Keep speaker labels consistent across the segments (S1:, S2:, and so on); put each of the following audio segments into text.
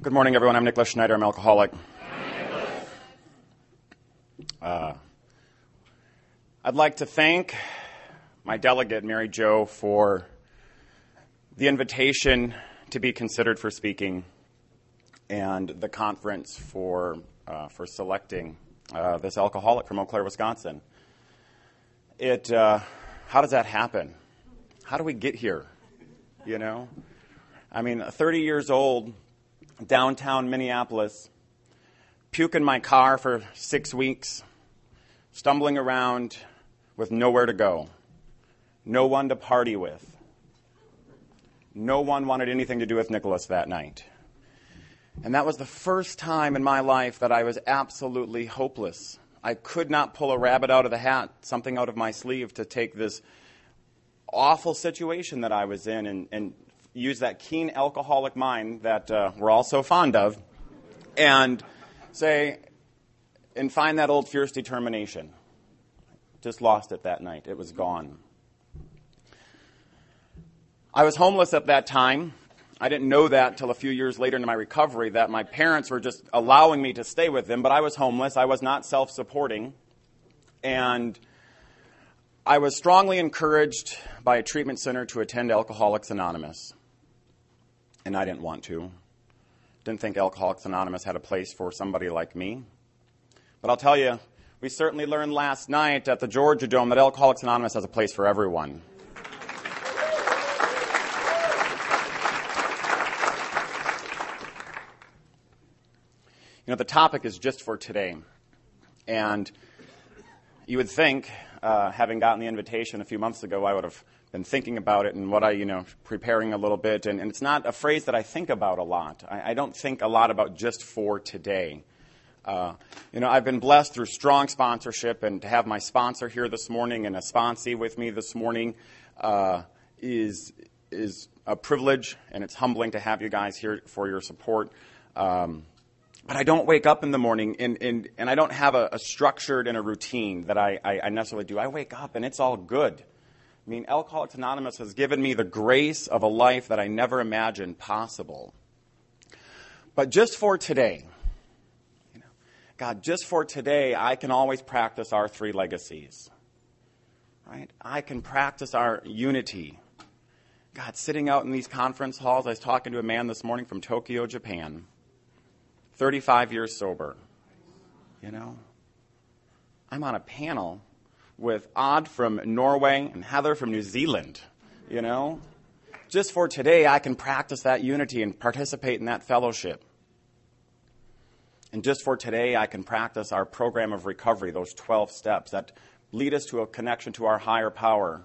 S1: Good morning, everyone. I'm Nicholas Schneider. I'm alcoholic. I'd like to thank my delegate, Mary Jo, for the invitation to be considered for speaking and the conference for selecting this alcoholic from Eau Claire, Wisconsin. How does that happen? How do we get here? You know? I mean, 30 years old, downtown Minneapolis, puke in my car for 6 weeks, stumbling around with nowhere to go, no one to party with. No one wanted anything to do with Nicholas that night. And that was the first time in my life that I was absolutely hopeless. I could not pull a rabbit out of the hat, something out of my sleeve to take this awful situation that I was in and use that keen alcoholic mind that we're all so fond of and find that old fierce determination. Just lost it that night. It was gone. I was homeless at that time. I didn't know that until a few years later in my recovery, that my parents were just allowing me to stay with them, but I was homeless. I was not self-supporting. And I was strongly encouraged by a treatment center to attend Alcoholics Anonymous. And I didn't want to. Didn't think Alcoholics Anonymous had a place for somebody like me. But I'll tell you, we certainly learned last night at the Georgia Dome that Alcoholics Anonymous has a place for everyone. You know, the topic is just for today. And you would think, having gotten the invitation a few months ago, I would have been thinking about it and preparing a little bit. And it's not a phrase that I think about a lot. I don't think a lot about just for today. I've been blessed through strong sponsorship, and to have my sponsor here this morning and a sponsee with me this morning is a privilege, and it's humbling to have you guys here for your support. But I don't wake up in the morning, and I don't have a structured and a routine that I necessarily do. I wake up, and it's all good. I mean, Alcoholics Anonymous has given me the grace of a life that I never imagined possible. But just for today, God, just for today, I can always practice our three legacies. Right? I can practice our unity. God, sitting out in these conference halls, I was talking to a man this morning from Tokyo, Japan. 35 years sober. I'm on a panel with Odd from Norway and Heather from New Zealand. Just for today, I can practice that unity and participate in that fellowship. And just for today, I can practice our program of recovery, those 12 steps that lead us to a connection to our higher power.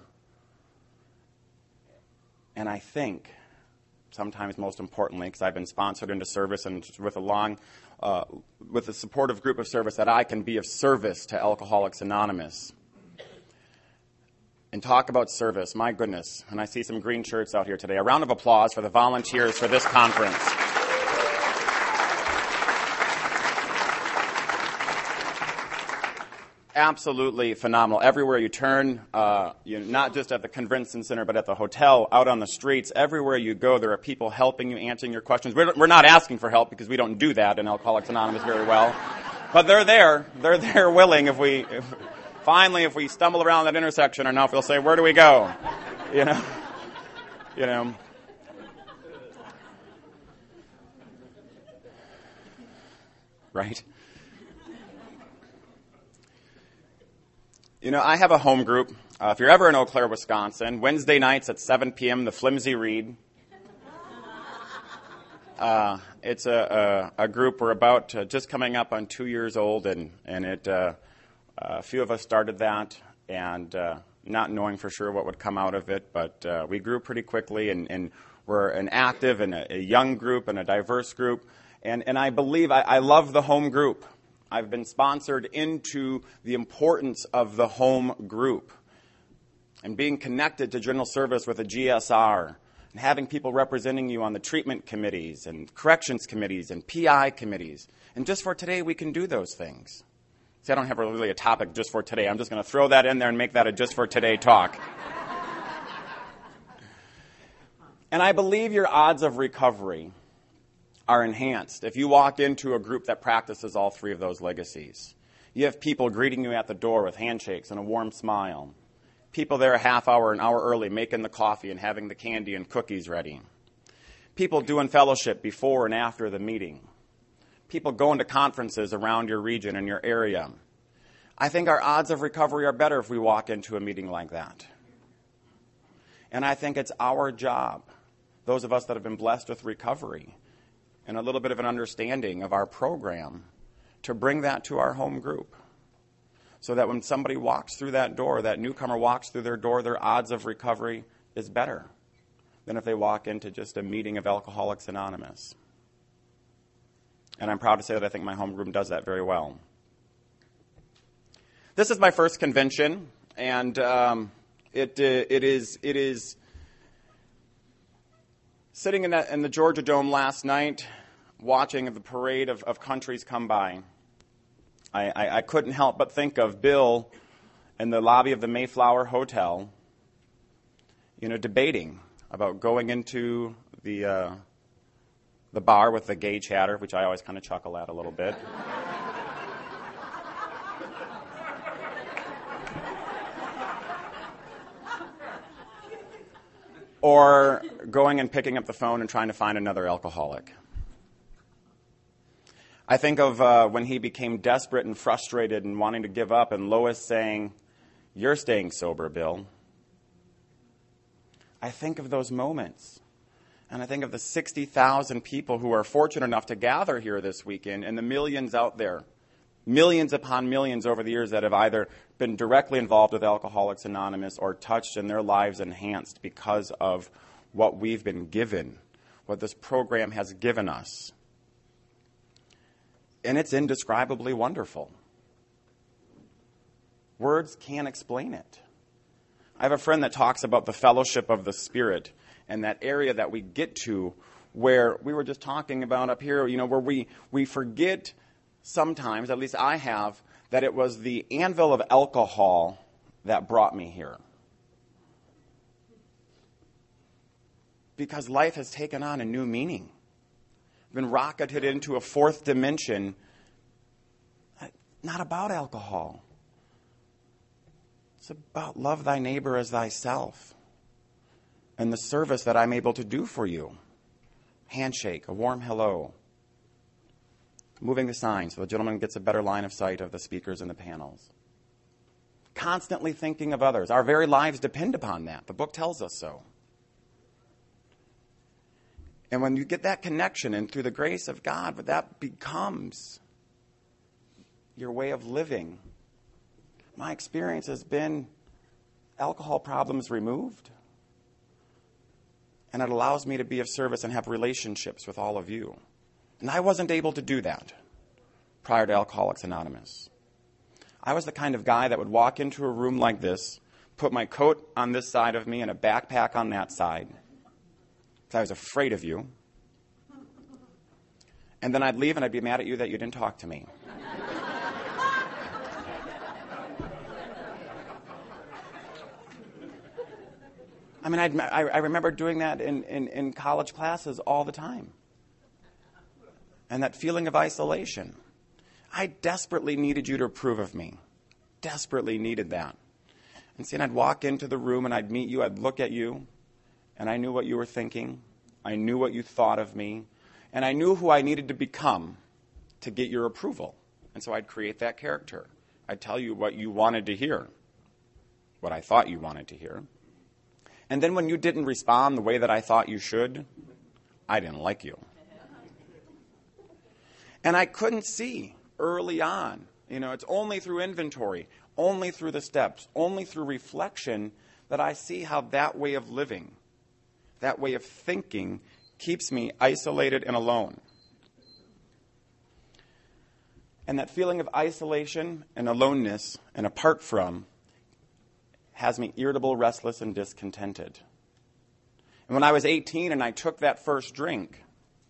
S1: And I think, sometimes most importantly, because I've been sponsored into service and with a supportive group of service, that I can be of service to Alcoholics Anonymous. And talk about service, my goodness. And I see some green shirts out here today. A round of applause for the volunteers for this conference. Absolutely phenomenal. Everywhere you turn, not just at the convention center, but at the hotel, out on the streets, everywhere you go, there are people helping you, answering your questions. We're not asking for help because we don't do that in Alcoholics Anonymous very well. But they're there. They're there willing. If we stumble around that intersection or not, we'll say, where do we go? Right? I have a home group. If you're ever in Eau Claire, Wisconsin, Wednesday nights at 7 p.m., the Flimsy Reed. It's a group. We're about just coming up on 2 years old, and a few of us started that, and not knowing for sure what would come out of it, but we grew pretty quickly, and we're an active and a young group and a diverse group, and I believe I love the home group. I've been sponsored into the importance of the home group and being connected to general service with a GSR and having people representing you on the treatment committees and corrections committees and PI committees. And just for today, we can do those things. See, I don't have really a topic just for today. I'm just going to throw that in there and make that a just for today talk. And I believe your odds of recovery are enhanced if you walk into a group that practices all three of those legacies. You have people greeting you at the door with handshakes and a warm smile. People there a half hour, an hour early making the coffee and having the candy and cookies ready. People doing fellowship before and after the meeting. People going to conferences around your region and your area. I think our odds of recovery are better if we walk into a meeting like that. And I think it's our job, those of us that have been blessed with recovery and a little bit of an understanding of our program, to bring that to our home group. So that when somebody walks through that door, that newcomer walks through their door, their odds of recovery is better than if they walk into just a meeting of Alcoholics Anonymous. And I'm proud to say that I think my home group does that very well. This is my first convention, and it is sitting in the Georgia Dome last night, watching the parade of countries come by. I couldn't help but think of Bill in the lobby of the Mayflower Hotel, debating about going into the bar with the gay chatter, which I always kind of chuckle at a little bit. Or going and picking up the phone and trying to find another alcoholic. I think of when he became desperate and frustrated and wanting to give up, and Lois saying, "You're staying sober, Bill." I think of those moments. And I think of the 60,000 people who are fortunate enough to gather here this weekend, and the millions out there, millions upon millions over the years that have either been directly involved with Alcoholics Anonymous or touched and their lives enhanced because of what we've been given, what this program has given us. And it's indescribably wonderful. Words can't explain it. I have a friend that talks about the fellowship of the Spirit and that area that we get to where we were just talking about up here, where we forget sometimes, at least I have, that it was the anvil of alcohol that brought me here. Because life has taken on a new meaning. Been rocketed into a fourth dimension, not about alcohol. It's about love thy neighbor as thyself and the service that I'm able to do for you. Handshake, a warm hello. Moving the sign so the gentleman gets a better line of sight of the speakers and the panels. Constantly thinking of others. Our very lives depend upon that. The book tells us so. And when you get that connection, and through the grace of God, that becomes your way of living. My experience has been alcohol problems removed. And it allows me to be of service and have relationships with all of you. And I wasn't able to do that prior to Alcoholics Anonymous. I was the kind of guy that would walk into a room like this, put my coat on this side of me and a backpack on that side. I was afraid of you. And then I'd leave and I'd be mad at you that you didn't talk to me. I mean, I remember doing that in college classes all the time. And that feeling of isolation. I desperately needed you to approve of me. Desperately needed that. And see, and I'd walk into the room and I'd meet you, I'd look at you, and I knew what you were thinking. I knew what you thought of me. And I knew who I needed to become to get your approval. And so I'd create that character. I'd tell you what you wanted to hear, what I thought you wanted to hear. And then when you didn't respond the way that I thought you should, I didn't like you. And I couldn't see early on. It's only through inventory, only through the steps, only through reflection that I see how that way of living, that way of thinking, keeps me isolated and alone. And that feeling of isolation and aloneness and apart from has me irritable, restless, and discontented. And when I was 18 and I took that first drink,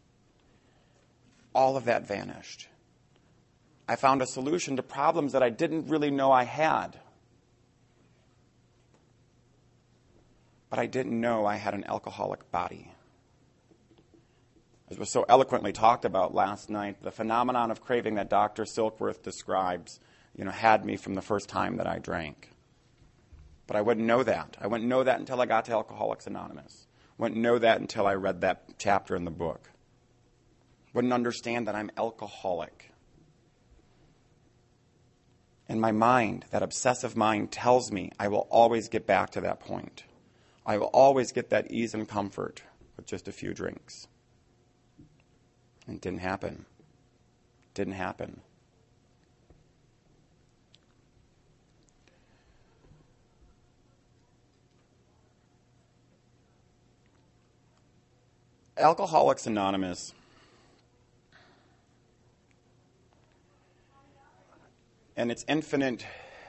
S1: all of that vanished. I found a solution to problems that I didn't really know I had. But I didn't know I had an alcoholic body. as was so eloquently talked about last night, the phenomenon of craving that Dr. Silkworth describes, had me from the first time that I drank. But I wouldn't know that. I wouldn't know that until I got to Alcoholics Anonymous. Wouldn't know that until I read that chapter in the book. Wouldn't understand that I'm alcoholic. And my mind, that obsessive mind, tells me I will always get back to that point. I will always get that ease and comfort with just a few drinks. And it didn't happen. Didn't happen. Alcoholics Anonymous and its infinite,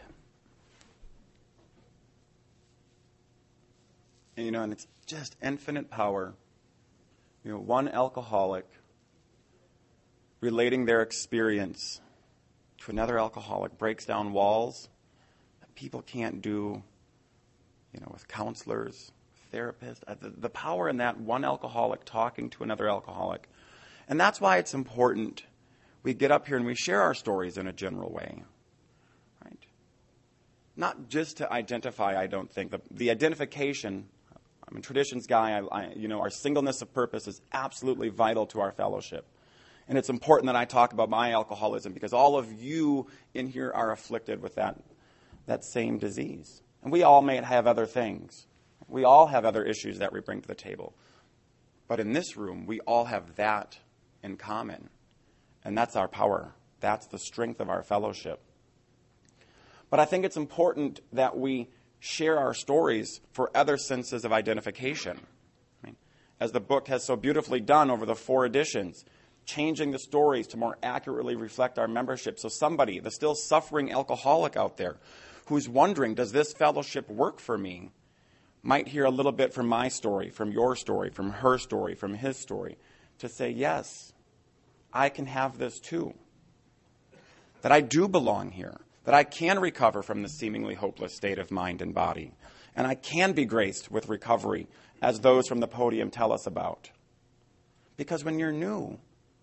S1: and it's just infinite power. One alcoholic relating their experience to another alcoholic breaks down walls that people can't do, with counselors, therapists. The power in that one alcoholic talking to another alcoholic. And that's why it's important we get up here and we share our stories in a general way. Right? Not just to identify, I don't think. The identification, I'm a traditions guy, our singleness of purpose is absolutely vital to our fellowship. And it's important that I talk about my alcoholism because all of you in here are afflicted with that same disease. And we all may have other things. We all have other issues that we bring to the table. But in this room, we all have that in common. And that's our power. That's the strength of our fellowship. But I think it's important that we share our stories for other senses of identification. As the book has so beautifully done over the 4 editions, changing the stories to more accurately reflect our membership. So somebody, the still suffering alcoholic out there, who's wondering, does this fellowship work for me, might hear a little bit from my story, from your story, from her story, from his story, to say, yes, I can have this too. That I do belong here. That I can recover from the seemingly hopeless state of mind and body. And I can be graced with recovery, as those from the podium tell us about. Because when you're new,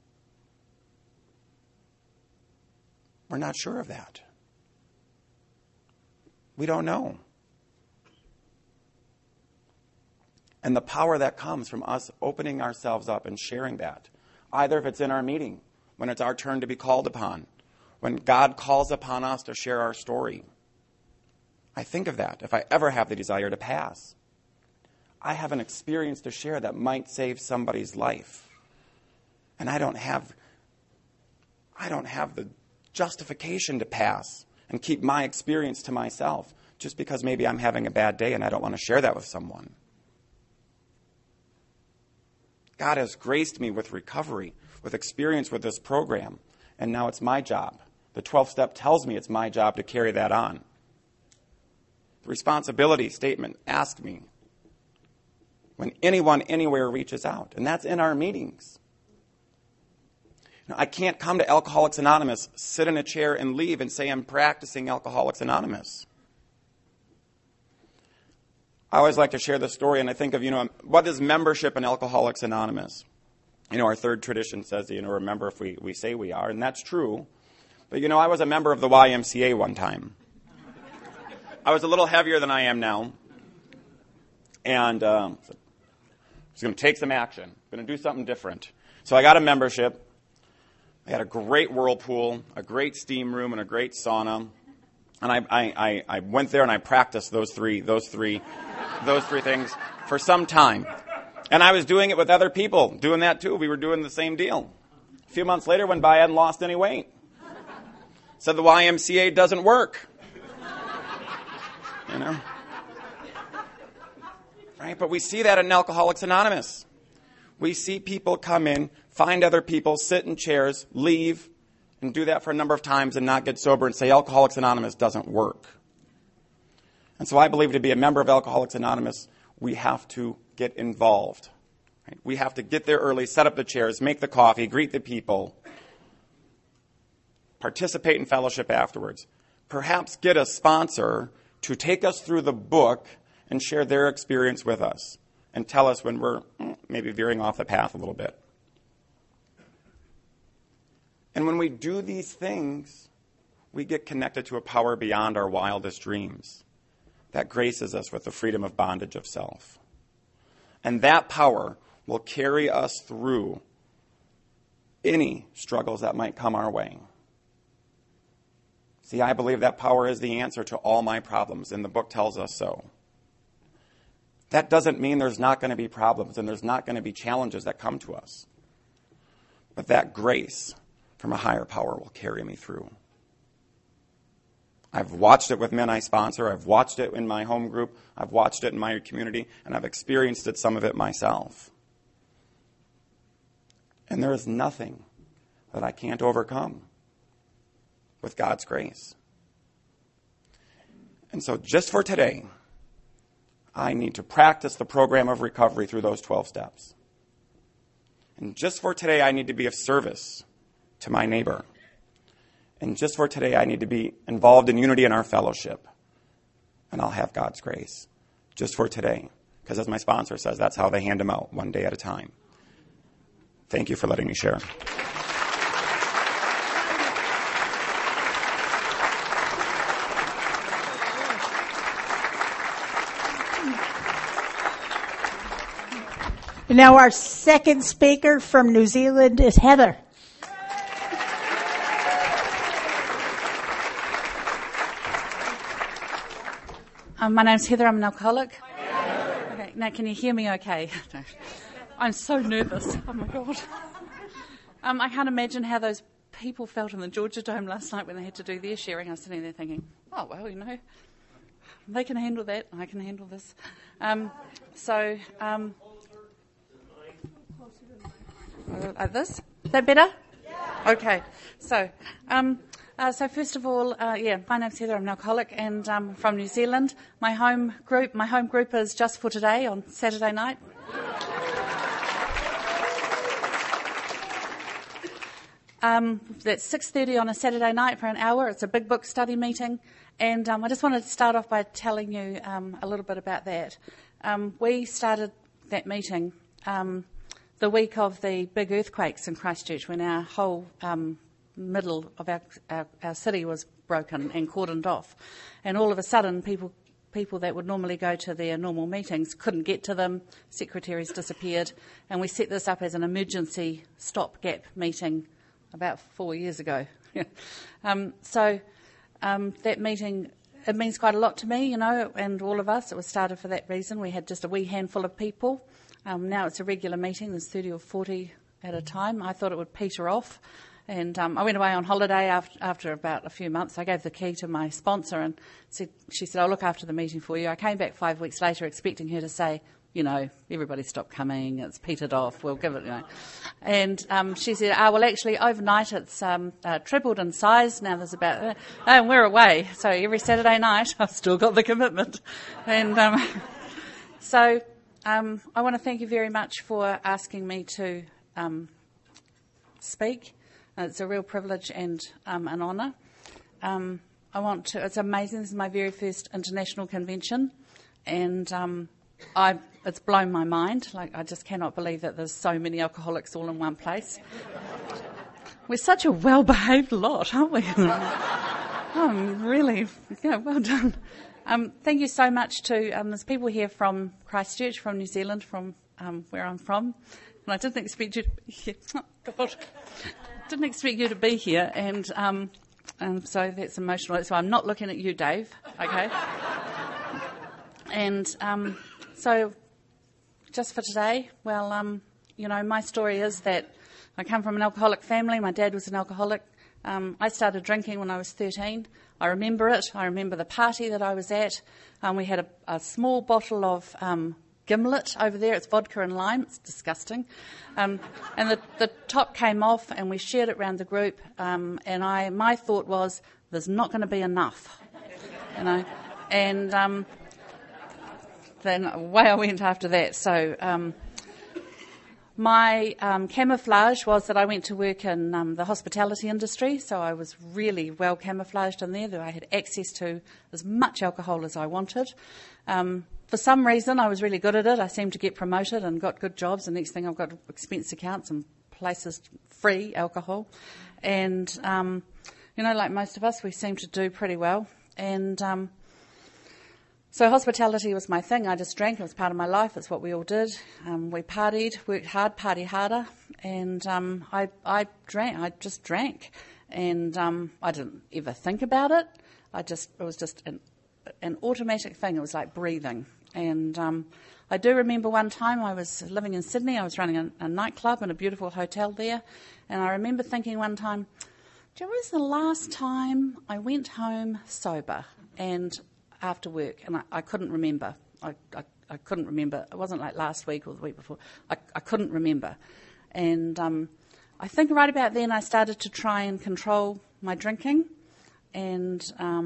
S1: we're not sure of that. We don't know. And the power that comes from us opening ourselves up and sharing that, either if it's in our meeting, when it's our turn to be called upon, when God calls upon us to share our story. I think of that if I ever have the desire to pass. I have an experience to share that might save somebody's life. And I don't have the justification to pass and keep my experience to myself just because maybe I'm having a bad day and I don't want to share that with someone. God has graced me with recovery, with experience with this program, and now it's my job. The 12th step tells me it's my job to carry that on. The responsibility statement asks me when anyone anywhere reaches out, and that's in our meetings. I can't come to Alcoholics Anonymous, sit in a chair, and leave and say I'm practicing Alcoholics Anonymous. I always like to share this story, and I think of, what is membership in Alcoholics Anonymous? Our third tradition says, remember if we say we are, and that's true. But, I was a member of the YMCA one time. I was a little heavier than I am now, and I was going to take some action, going to do something different. So I got a membership. I had a great whirlpool, a great steam room, and a great sauna. And I went there and I practiced those three things for some time. And I was doing it with other people, doing that too. We were doing the same deal. A few months later, went by, I hadn't lost any weight. Said the YMCA doesn't work. Right? But we see that in Alcoholics Anonymous. We see people come in, find other people, sit in chairs, leave, and do that for a number of times and not get sober and say Alcoholics Anonymous doesn't work. And so I believe to be a member of Alcoholics Anonymous, we have to get involved. Right? We have to get there early, set up the chairs, make the coffee, greet the people, participate in fellowship afterwards. Perhaps get a sponsor to take us through the book and share their experience with us and tell us when we're maybe veering off the path a little bit. And when we do these things, we get connected to a power beyond our wildest dreams that graces us with the freedom of bondage of self. And that power will carry us through any struggles that might come our way. See, I believe that power is the answer to all my problems, and the book tells us so. That doesn't mean there's not going to be problems and there's not going to be challenges that come to us. But that grace from a higher power will carry me through. I've watched it with men I sponsor. I've watched it in my home group. I've watched it in my community, and I've experienced it, some of it myself. And there is nothing that I can't overcome with God's grace. And so just for today, I need to practice the program of recovery through those 12 steps. And just for today, I need to be of service to my neighbor. And just for today, I need to be involved in unity in our fellowship. And I'll have God's grace. Just for today. Because as my sponsor says, that's how they hand them out, one day at a time. Thank you for letting me share.
S2: Now our second speaker from New Zealand is Heather.
S3: My name's Heather. I'm an alcoholic. Okay, now can you hear me okay? I'm so nervous. Oh my God. I can't imagine how those people felt in the Georgia Dome last night when they had to do their sharing. I was sitting there thinking, oh, well, you know, they can handle that. I can handle this. Like this? Is that better? Yeah. Okay. So first of all, my name's Heather. I'm an alcoholic, and from New Zealand. My home group is Just for Today on Saturday night. That's 6:30 on a Saturday night for an hour. It's a big book study meeting, and I just wanted to start off by telling you a little bit about that. We started that meeting the week of the big earthquakes in Christchurch, when our whole middle of our city was broken and cordoned off, and all of a sudden people that would normally go to their normal meetings couldn't get to them. Secretaries disappeared, and we set this up as an emergency stopgap meeting about 4 years ago. That meeting, it means quite a lot to me, you know, and all of us. It was started for that reason. We had just a wee handful of people. Now it's a regular meeting. There's 30 or 40 at a time. I thought it would peter off. And I went away on holiday after about a few months. I gave the key to my sponsor and she said, I'll look after the meeting for you. I came back 5 weeks later expecting her to say, you know, everybody stopped coming, it's petered off, we'll give it, you know. And she said, well, actually, overnight it's tripled in size. Now there's about, and we're away. So every Saturday night I've still got the commitment. And I want to thank you very much for asking me to speak. It's a real privilege and an honour. It's amazing. This is my very first international convention, and it's blown my mind. Like, I just cannot believe that there's so many alcoholics all in one place. We're such a well-behaved lot, aren't we? Really, well done. Thank you so much to there's people here from Christchurch, from New Zealand, from where I'm from, and I didn't expect you to be here. Oh, God. Didn't expect you to be here, and so that's emotional. That's why I'm not looking at you, Dave. Okay. And so, just for today, well, my story is that I come from an alcoholic family. My dad was an alcoholic. I started drinking when I was 13. I remember it. I remember the party that I was at. We had a small bottle of Gimlet over there. It's vodka and lime. It's disgusting. And the top came off, and we shared it around the group. And my thought was, there's not going to be enough, you know. And then away I went after that. So my camouflage was that I went to work in the hospitality industry. So I was really well camouflaged in there. That I had access to as much alcohol as I wanted. For some reason, I was really good at it. I seemed to get promoted and got good jobs. And next thing, I've got expense accounts and places free alcohol. And, like most of us, we seem to do pretty well. And so hospitality was my thing. I just drank. It was part of my life. It's what we all did. We partied, worked hard, party harder. And I drank. I just drank. And I didn't ever think about it. It was just an automatic thing. It was like breathing. And I do remember one time I was living in Sydney. I was running a nightclub in a beautiful hotel there. And I remember thinking one time, do you know, when was the last time I went home sober and after work? And I couldn't remember. I couldn't remember. It wasn't like last week or the week before. I couldn't remember. And I think right about then I started to try and control my drinking. And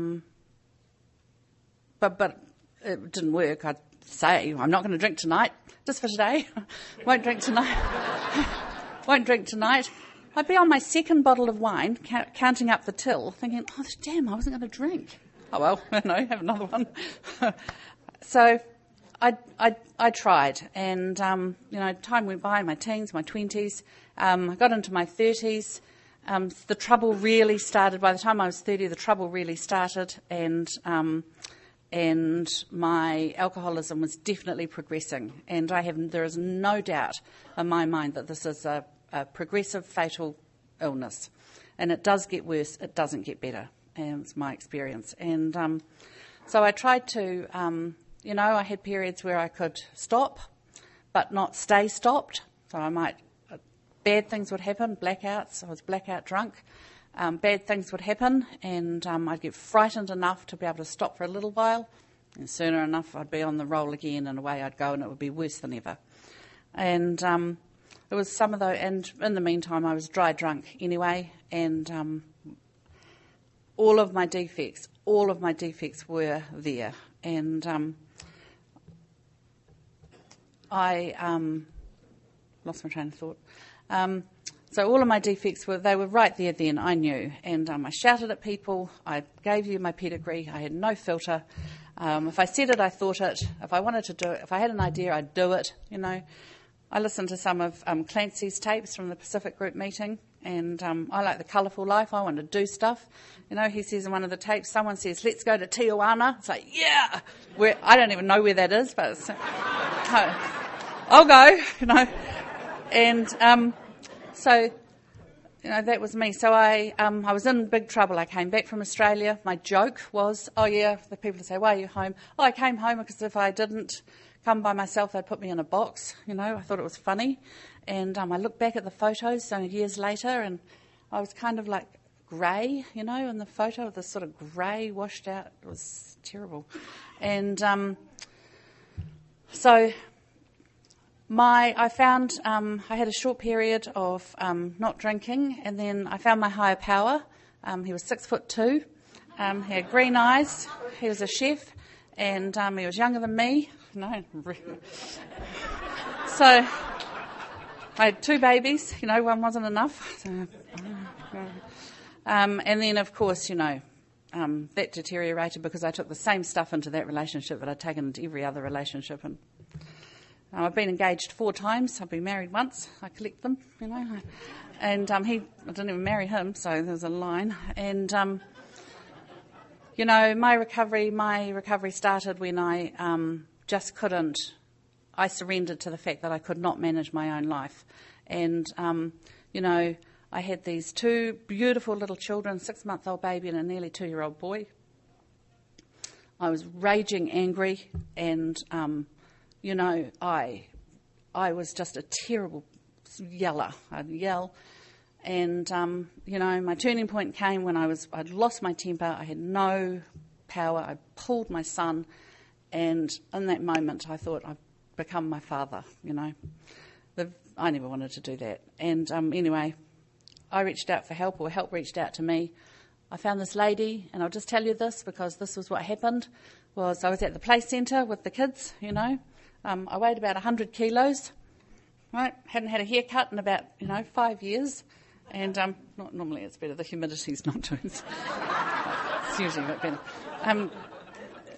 S3: but it didn't work. I'd say, I'm not going to drink tonight, just for today. Won't drink tonight. Won't drink tonight. I'd be on my second bottle of wine, counting up the till, thinking, oh, damn, I wasn't going to drink. Oh, well, have another one. So I tried, and, time went by, my teens, my 20s. I got into my 30s. The trouble really started. By the time I was 30, the trouble really started, and my alcoholism was definitely progressing. And there is no doubt in my mind that this is a progressive fatal illness. And it does get worse, it doesn't get better. And it's my experience. And so I tried to, I had periods where I could stop, but not stay stopped. So bad things would happen, blackouts. I was blackout drunk. Bad things would happen, and I'd get frightened enough to be able to stop for a little while, and sooner enough I'd be on the roll again, and away I'd go, and it would be worse than ever. And it was some of those, and in the meantime I was dry drunk anyway, and all of my defects were there. And I lost my train of thought. So all of my defects were right there then, I knew. And I shouted at people, I gave you my pedigree, I had no filter. If I said it, I thought it. If I wanted to do it, if I had an idea, I'd do it, I listened to some of Clancy's tapes from the Pacific Group meeting, and I like the colourful life, I want to do stuff. He says in one of the tapes, someone says, let's go to Tijuana. It's like, yeah! I don't even know where that is, but I'll go, And so, that was me. So I was in big trouble. I came back from Australia. My joke was, the people say, why are you home? I came home because if I didn't come by myself, they'd put me in a box. I thought it was funny. And I looked back at the photos years later, and I was kind of like grey, in the photo, this sort of grey, washed out. It was terrible. And so I found I had a short period of not drinking, and then I found my higher power. He was 6'2". He had green eyes. He was a chef, and he was younger than me. No, so I had 2 babies. One wasn't enough. So, and then, of course, that deteriorated because I took the same stuff into that relationship that I'd taken into every other relationship. And I've been engaged 4 times. I've been married once. I collect them, And I didn't even marry him, so there was a line. And my recovery started when I just couldn't. I surrendered to the fact that I could not manage my own life, and I had these 2 beautiful little children, 6-month-old baby and a nearly 2-year-old boy. I was raging angry, and I was just a terrible yeller. I'd yell. And, my turning point came when I'd lost my temper. I had no power. I pulled my son. And in that moment, I thought, I've become my father, I never wanted to do that. And anyway, I reached out for help, or help reached out to me. I found this lady, and I'll just tell you this because this was what happened, I was at the play centre with the kids, I weighed about 100 kilos, right? Hadn't had a haircut in about, 5 years. And normally it's better. The humidity's not too. It's usually a bit better.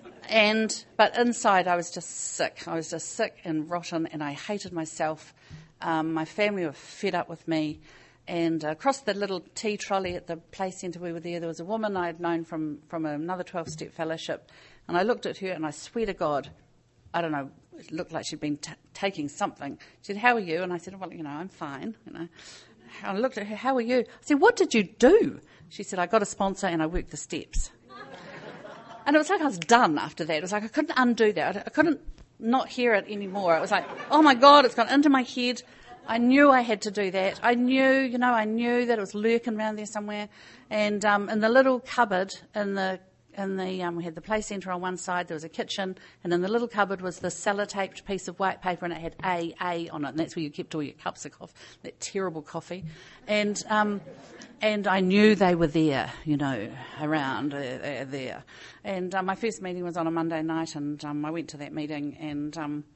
S3: But inside I was just sick. I was just sick and rotten, and I hated myself. My family were fed up with me. And across the little tea trolley at the play centre we were there was a woman I had known from another 12-step fellowship. And I looked at her and I swear to God, I don't know, it looked like she'd been taking something. She said, "How are you?" And I said, "Well, I'm fine." I looked at her, "How are you?" I said, "What did you do?" She said, "I got a sponsor and I worked the steps." And it was like I was done after that. It was like I couldn't undo that. I couldn't not hear it anymore. It was like, oh my God, it's gone into my head. I knew I had to do that. I knew that it was lurking around there somewhere. And in the little cupboard we had the play centre on one side, there was a kitchen, and in the little cupboard was the sellotaped piece of white paper, and it had AA on it, and that's where you kept all your cups of coffee, that terrible coffee. And I knew they were there, around there. And my first meeting was on a Monday night, and I went to that meeting and,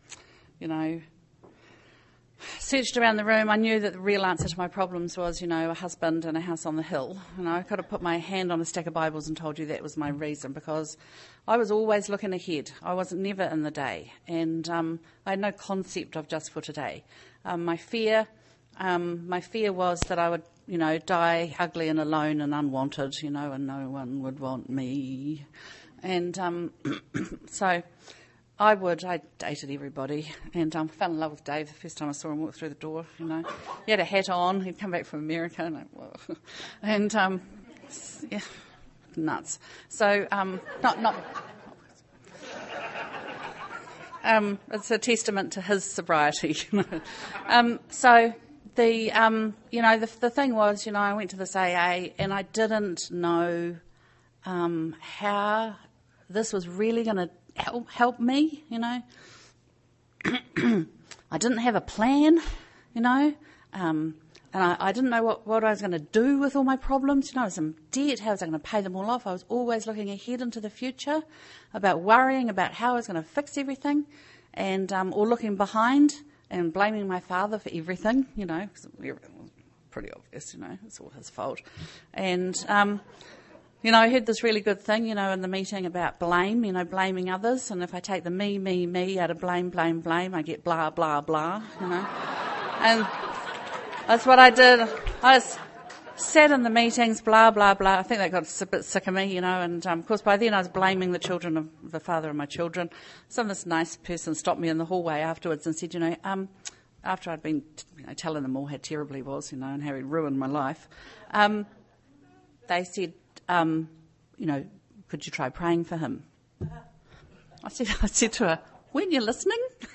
S3: searched around the room. I knew that the real answer to my problems was, a husband and a house on the hill. I could have put my hand on a stack of Bibles and told you that was my reason, because I was always looking ahead. I was never in the day. And I had no concept of just for today. My fear was that I would, die ugly and alone and unwanted, and no one would want me. And so I dated everybody, and fell in love with Dave the first time I saw him walk through the door, He had a hat on, he'd come back from America, and yeah, nuts. So, it's a testament to his sobriety, So the thing was, I went to this AA, and I didn't know how this was really going to help me, I didn't have a plan, and I didn't know what I was going to do with all my problems. I was in debt. How was I going to pay them all off? I was always looking ahead into the future, about worrying about how I was going to fix everything, and or looking behind and blaming my father for everything. Cause everything was pretty obvious. It's all his fault, and. I heard this really good thing, in the meeting about blame, blaming others. And if I take the me out of blame, I get blah, blah, blah, And that's what I did. I just sat in the meetings, blah, blah, blah. I think that got a bit sick of me, And, of course, by then I was blaming the children of the father of my children. This nice person stopped me in the hallway afterwards and said, after I'd been, telling them all how terrible he was, and how he'd ruined my life, they said, could you try praying for him? I said to her, when you're listening?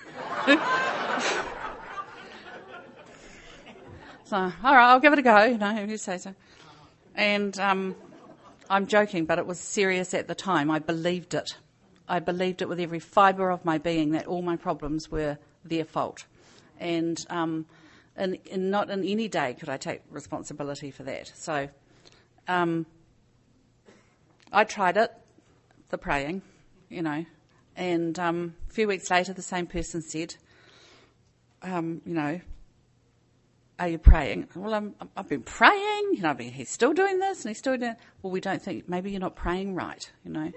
S3: So, all right, I'll give it a go, if you say so. And I'm joking, but it was serious at the time. I believed it. I believed it with every fibre of my being that all my problems were their fault. And not in any day could I take responsibility for that. So I tried it, the praying, and a few weeks later the same person said, are you praying? Well, I've been praying, he's still doing this and he's still doing it. Well, we don't think, maybe you're not praying right,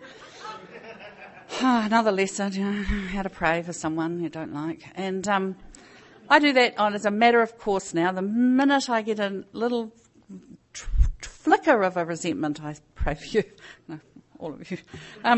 S3: Another lesson, how to pray for someone you don't like. And I do that as a matter of course now. The minute I get a little flicker of a resentment, I pray for you. No, all of you.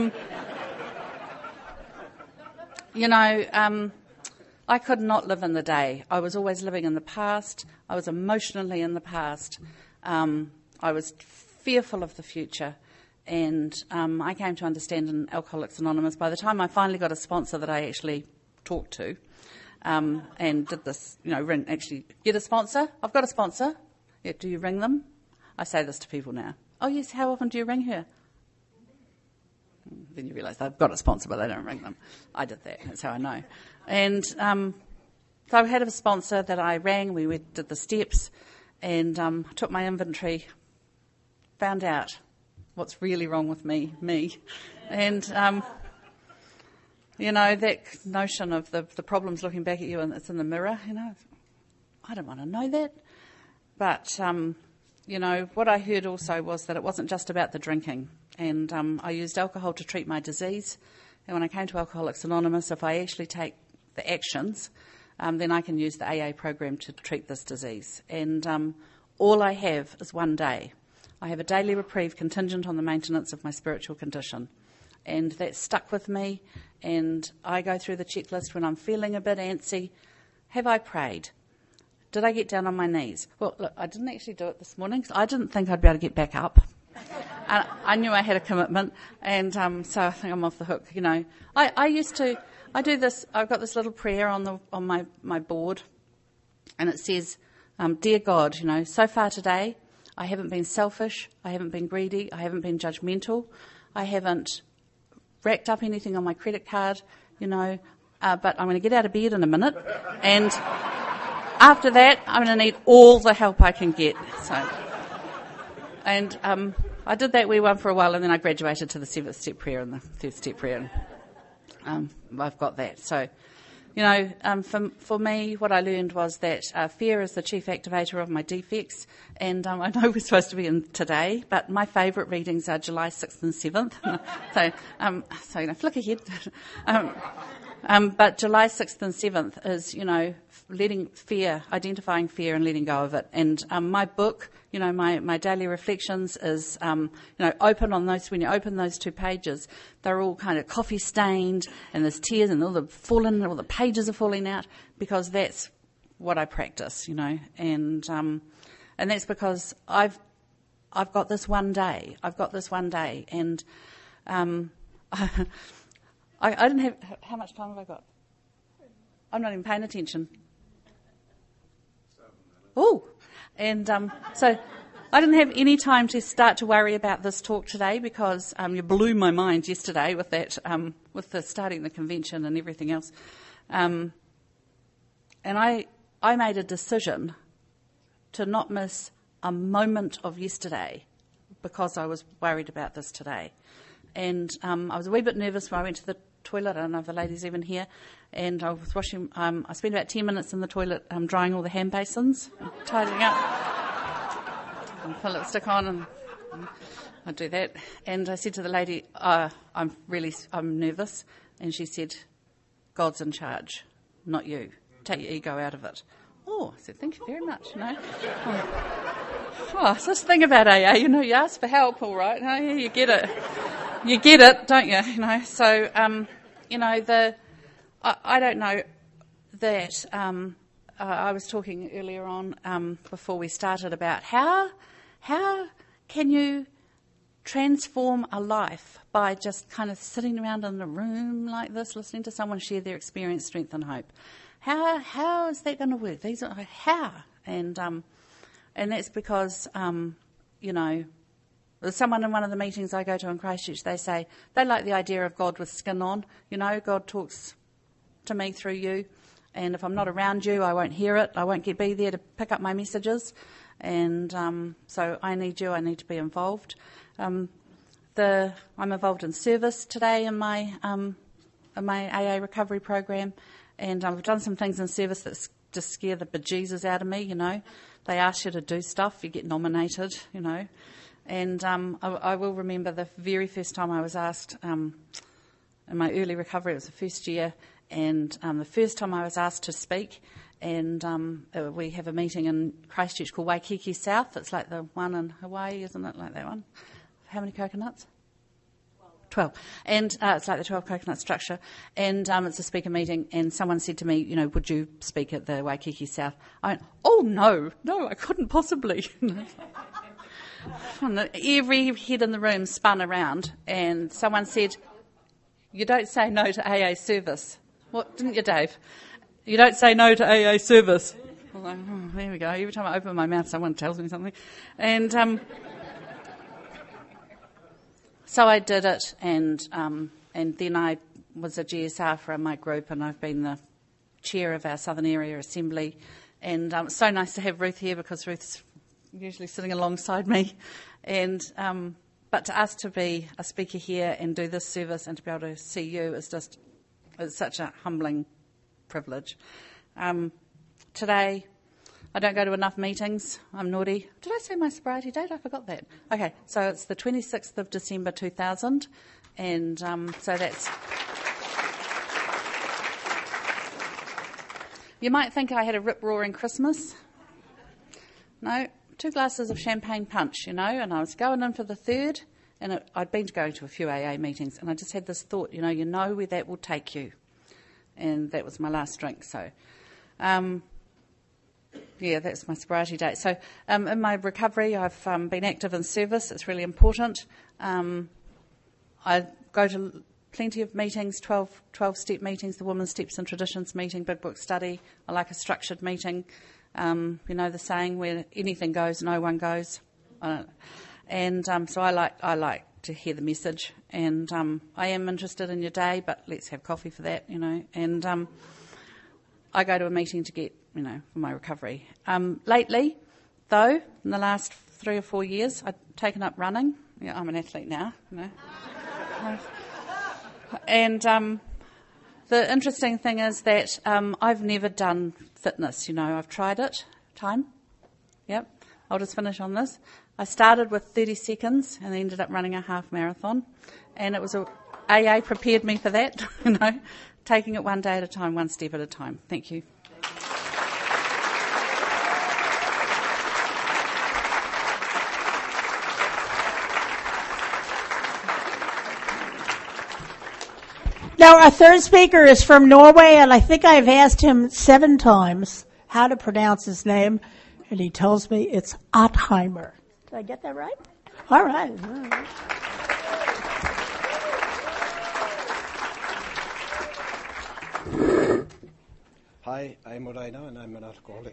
S3: I could not live in the day. I was always living in the past. I was emotionally in the past. I was fearful of the future. And I came to understand in Alcoholics Anonymous, by the time I finally got a sponsor that I actually talked to, and did this, actually get a sponsor. I've got a sponsor. Yeah, do you ring them? I say this to people now. Oh, yes, how often do you ring her? Then you realise they've got a sponsor, but they don't ring them. I did that. That's how I know. And so I had a sponsor that I rang. We did the steps and took my inventory, found out what's really wrong with me. And, that notion of the problems looking back at you and it's in the mirror, I don't want to know that. But, what I heard also was that it wasn't just about the drinking. And I used alcohol to treat my disease. And when I came to Alcoholics Anonymous, if I actually take the actions, then I can use the AA program to treat this disease. And all I have is one day. I have a daily reprieve contingent on the maintenance of my spiritual condition. And that's stuck with me, and I go through the checklist when I'm feeling a bit antsy. Have I prayed? Did I get down on my knees? Well, look, I didn't actually do it this morning. I didn't think I'd be able to get back up. I knew I had a commitment, and so I think I'm off the hook. You know, I do this. I've got this little prayer on my board, and it says, "Dear God, you know, so far today, I haven't been selfish. I haven't been greedy. I haven't been judgmental. I haven't racked up anything on my credit card. You know, but I'm going to get out of bed in a minute, and after that, I'm going to need all the help I can get." So, and I did that wee one for a while, and then I graduated to the 7th step prayer and the 3rd step prayer. And, I've got that. So, you know, for me, what I learned was that fear is the chief activator of my defects. And I know we're supposed to be in today, but my favourite readings are July 6th and 7th. So you know, flick ahead. But July 6th and 7th is, you know, identifying fear and letting go of it. And my book, you know, my daily reflections is, you know, when you open those 2 pages, they're all kind of coffee stained, and there's tears, and all the pages are falling out, because that's what I practice, you know. And that's because I've got this one day. And I didn't have... How much time have I got? I'm not even paying attention. Oh, and so I didn't have any time to start to worry about this talk today, because you blew my mind yesterday with that, with the starting the convention and everything else. And I made a decision to not miss a moment of yesterday because I was worried about this today. And I was a wee bit nervous when I went to the toilet. I don't know if the lady's even here. And I was washing, I spent about 10 minutes in the toilet drying all the hand basins, tidying up. And put lipstick on, and I do that. And I said to the lady, I'm nervous. And she said, "God's in charge, not you. Take your ego out of it." Oh, I said, "Thank you very much." You know? It's this thing about AA, you know, you ask for help, all right. Oh, yeah, you get it. You get it, don't you? You know, so, you know, I don't know that, I was talking earlier on, before we started, about how can you transform a life by just kind of sitting around in a room like this, listening to someone share their experience, strength and hope. How is that going to work? How? And that's because, you know, there's someone in one of the meetings I go to in Christchurch, they say they like the idea of God with skin on. You know, God talks to me through you, and if I'm not around you, I won't hear it. I won't be there to pick up my messages. And so I need you. I need to be involved. I'm involved in service today in my AA recovery program, and I've done some things in service that just scare the bejesus out of me. You know, they ask you to do stuff, you get nominated. You know, and I will remember the very first time I was asked in my early recovery. It was the first year, and the first time I was asked to speak. And we have a meeting in Christchurch called Waikiki South. It's like the one in Hawaii, isn't it? Like that one. How many coconuts? 12. And it's like the 12 coconut structure. And it's a speaker meeting. And someone said to me, you know, would you speak at the Waikiki South? I went, oh, no, I couldn't possibly. Every head in the room spun around. And someone said, you don't say no to AA service. What, didn't you, Dave? You don't say no to AA service. I was like, oh, there we go. Every time I open my mouth, someone tells me something. And so I did it, and then I was a GSR for my group, and I've been the chair of our Southern Area Assembly. And it's so nice to have Ruth here, because Ruth's usually sitting alongside me. And but to us to be a speaker here and do this service and to be able to see you is just, it's such a humbling privilege. Today, I don't go to enough meetings. I'm naughty. Did I say my sobriety date? I forgot that. Okay, so it's the 26th of December 2000, and so that's... You might think I had a rip-roaring Christmas. No, 2 glasses of champagne punch, and I was going in for the third, and I'd been going to a few AA meetings, and I just had this thought, you know where that will take you. And that was my last drink, so... that's my sobriety date. So in my recovery, I've been active in service. It's really important. I go to plenty of meetings, 12-step meetings, the Women's Steps and Traditions meeting, Big Book study. I like a structured meeting. The saying, where anything goes, no one goes. So I like to hear the message. And I am interested in your day, but let's have coffee for that, And I go to a meeting to get, for my recovery. Lately, though, in the last 3 or 4 years, I've taken up running. Yeah, I'm an athlete now, And the interesting thing is that I've never done fitness, I've tried it. Time? Yep. I'll just finish on this. I started with 30 seconds and ended up running a half marathon. And it was AA prepared me for that, taking it one day at a time, one step at a time. Thank you.
S2: Now, our third speaker is from Norway, and I think I've asked him 7 times how to pronounce his name, and he tells me it's Ottheimer. Did I get that right? All right.
S4: Hi, I'm Odaina, and I'm an alcoholic.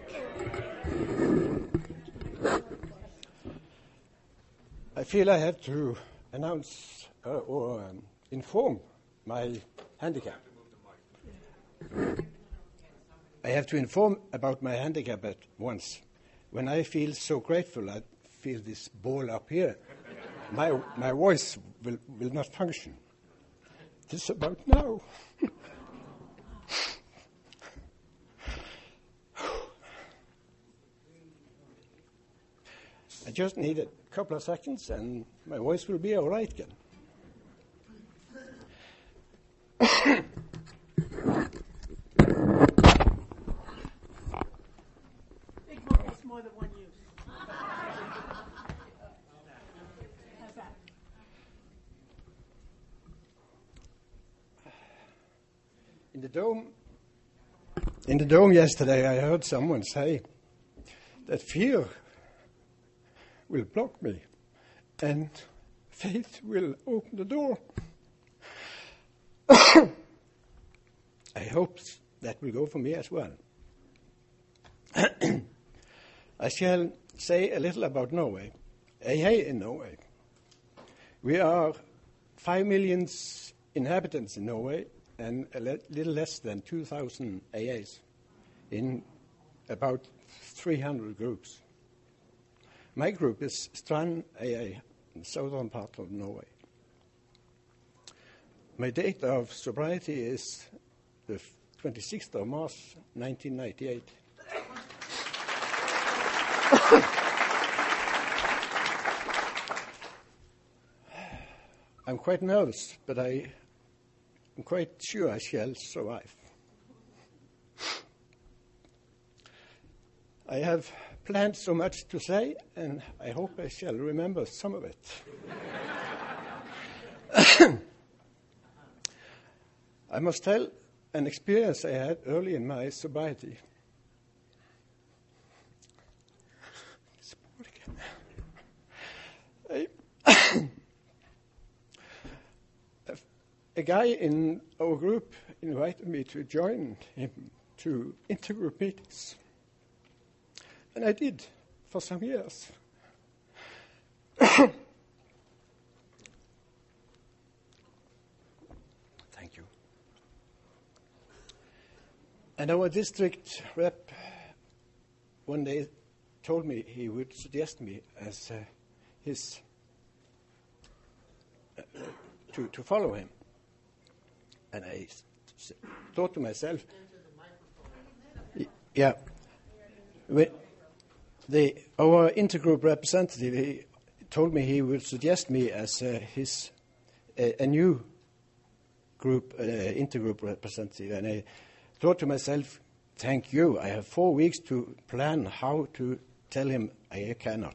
S4: I feel I have to announce or inform my handicap. I have to inform about my handicap at once. When I feel so grateful, I feel this ball up here. My voice will not function. This about now. I just need a couple of seconds and my voice will be all right again.
S2: Big book has more than one use. How's that?
S4: In the dome yesterday, I heard someone say that fear will block me and faith will open the door. I hope that will go for me as well. I shall say a little about Norway. AA in Norway. We are 5 million inhabitants in Norway and a little less than 2,000 AAs in about 300 groups. My group is Strand AA, in the southern part of Norway. My date of sobriety is the 26th of March, 1998. I'm quite nervous, but I'm quite sure I shall survive. I have planned so much to say, and I hope I shall remember some of it. I must tell an experience I had early in my sobriety. A guy in our group invited me to join him to intergroup meetings. And I did for some years. Thank you. And our district rep one day told me he would suggest me as his to follow him. And I thought to myself, yeah, our intergroup representative, he told me he would suggest me as a new group intergroup representative, and I thought to myself, thank you. I have 4 weeks to plan how to tell him I cannot.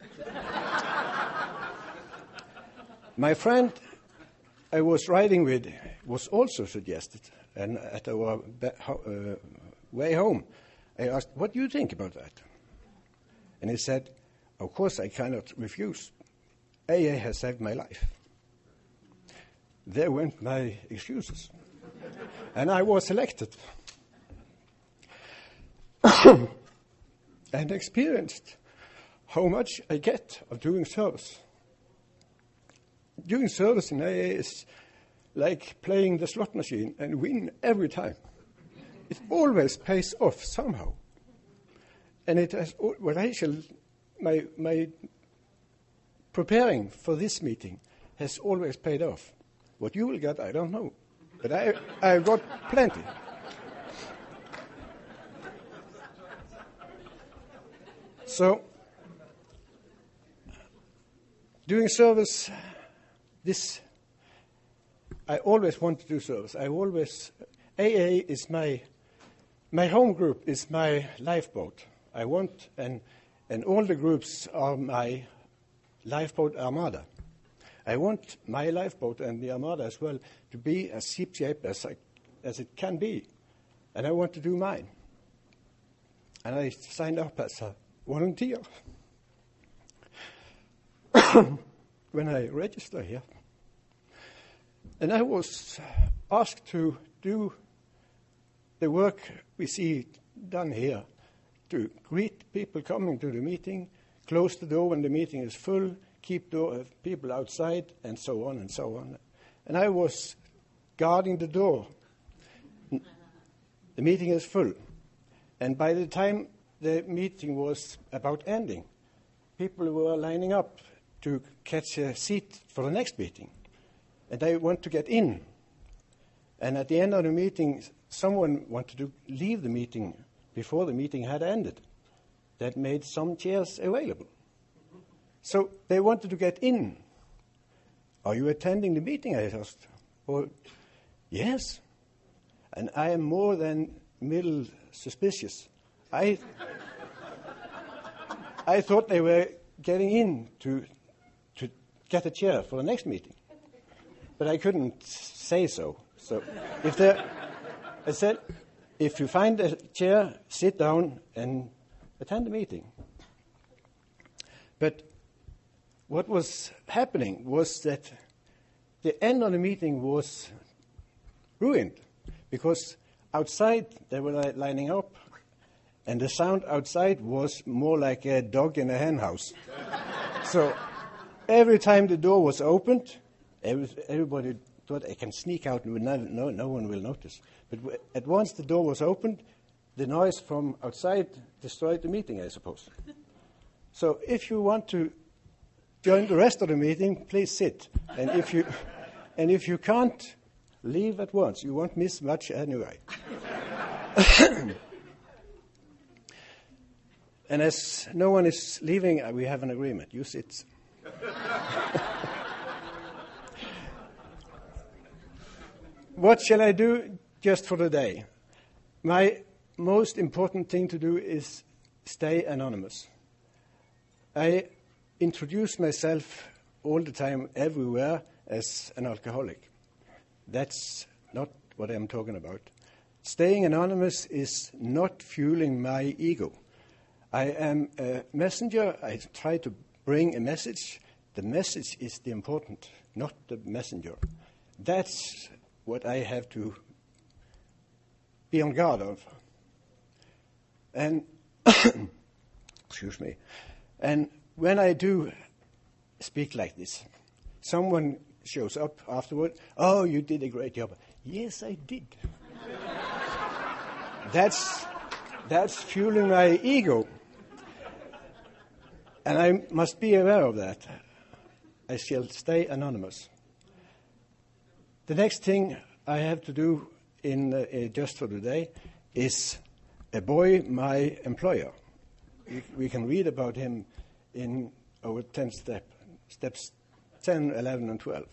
S4: My friend I was riding with was also suggested, and at our way home, I asked, what do you think about that? And he said, of course I cannot refuse. AA has saved my life. There went my excuses. And I was elected. And experienced how much I get of doing service. Doing service in AA is like playing the slot machine and win every time. It always pays off somehow. And it has, what I shall, my preparing for this meeting has always paid off. What you will get, I don't know. But I got plenty. So, doing service, I always want to do service. AA is my home group is my lifeboat. I want, and all the groups are my lifeboat armada. I want my lifeboat and the armada as well to be as ship-shaped as it can be. And I want to do mine. And I signed up as a volunteer when I registered here. And I was asked to do the work we see done here, to greet people coming to the meeting, close the door when the meeting is full, keep people outside, and so on and so on. And I was guarding the door. The meeting is full. And by the time the meeting was about ending, people were lining up to catch a seat for the next meeting. And they want to get in. And at the end of the meeting, someone wanted to leave the meeting before the meeting had ended. That made some chairs available. So they wanted to get in. Are you attending the meeting? I asked. Well, yes. And I am more than middle suspicious. I thought they were getting in to get a chair for the next meeting. But I couldn't say so. So I said, if you find a chair, sit down and attend the meeting. But what was happening was that the end of the meeting was ruined because outside they were lining up and the sound outside was more like a dog in a hen house. So every time the door was opened, everybody thought I can sneak out and no one will notice. But at once the door was opened, the noise from outside destroyed the meeting, I suppose. So if you want to join the rest of the meeting, please sit. And if you can't, leave at once. You won't miss much anyway. And as no one is leaving, we have an agreement. You sit. What shall I do just for the day? My most important thing to do is stay anonymous. I introduce myself all the time, everywhere, as an alcoholic. That's not what I'm talking about. Staying anonymous is not fueling my ego. I am a messenger. I try to bring a message. The message is the important, not the messenger. That's what I have to be on guard of. And, excuse me, and when I do speak like this, someone shows up afterward, oh, you did a great job. Yes, I did. That's fueling my ego. And I must be aware of that. I shall stay anonymous. The next thing I have to do in just for today is avoid my employer. We can read about him in our 10 steps 10, 11, and 12.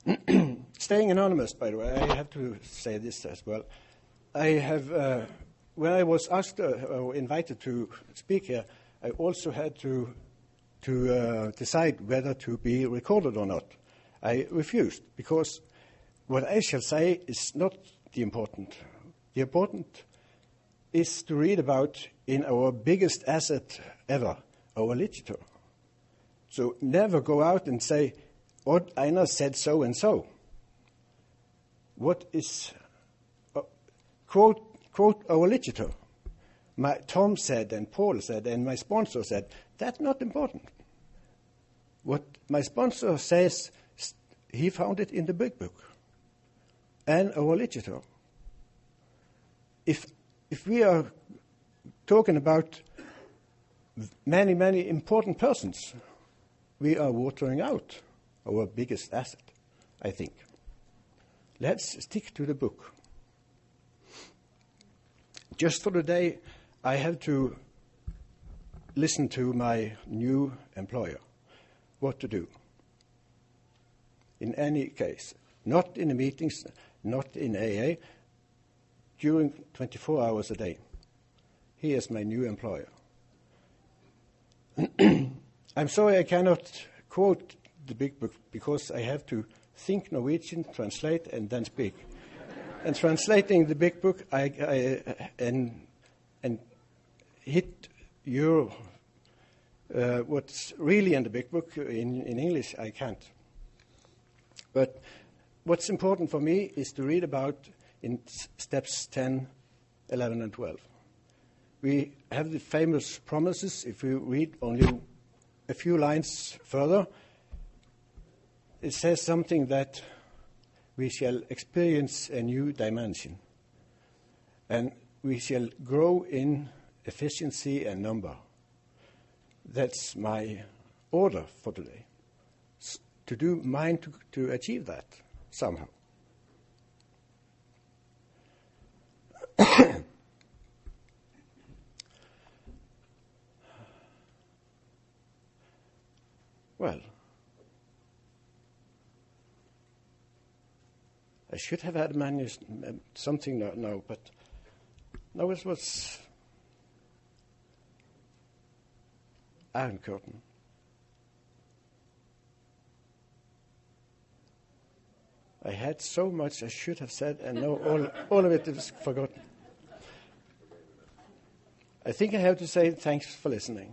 S4: Staying anonymous, by the way, I have to say this as well. I have when I was asked or invited to speak here, I also had to decide whether to be recorded or not. I refused, because what I shall say is not the important. The important is to read about in our biggest asset ever, our literature. So never go out and say, Odd Einar said so and so. What is, quote our literature. Tom said and Paul said and my sponsor said. That's not important. What my sponsor says, he found it in the big book and our literature. If we are talking about many, many important persons, we are watering out our biggest asset, I think. Let's stick to the book. Just for the day, I have to listen to my new employer, what to do. In any case, not in the meetings, not in AA, during 24 hours a day. He is my new employer. I'm sorry I cannot quote the big book because I have to think Norwegian, translate, and then speak. And translating the big book, and hit your what's really in the big book in English, I can't. But what's important for me is to read about in steps 10, 11, and 12. We have the famous promises. If we read only a few lines further, it says something that we shall experience a new dimension, and we shall grow in efficiency and number. That's my order for today, to do mine to achieve that somehow. Well, I should have had something now, but no, it was Iron Curtain. I had so much I should have said, and now all of it is forgotten. I think I have to say thanks for listening.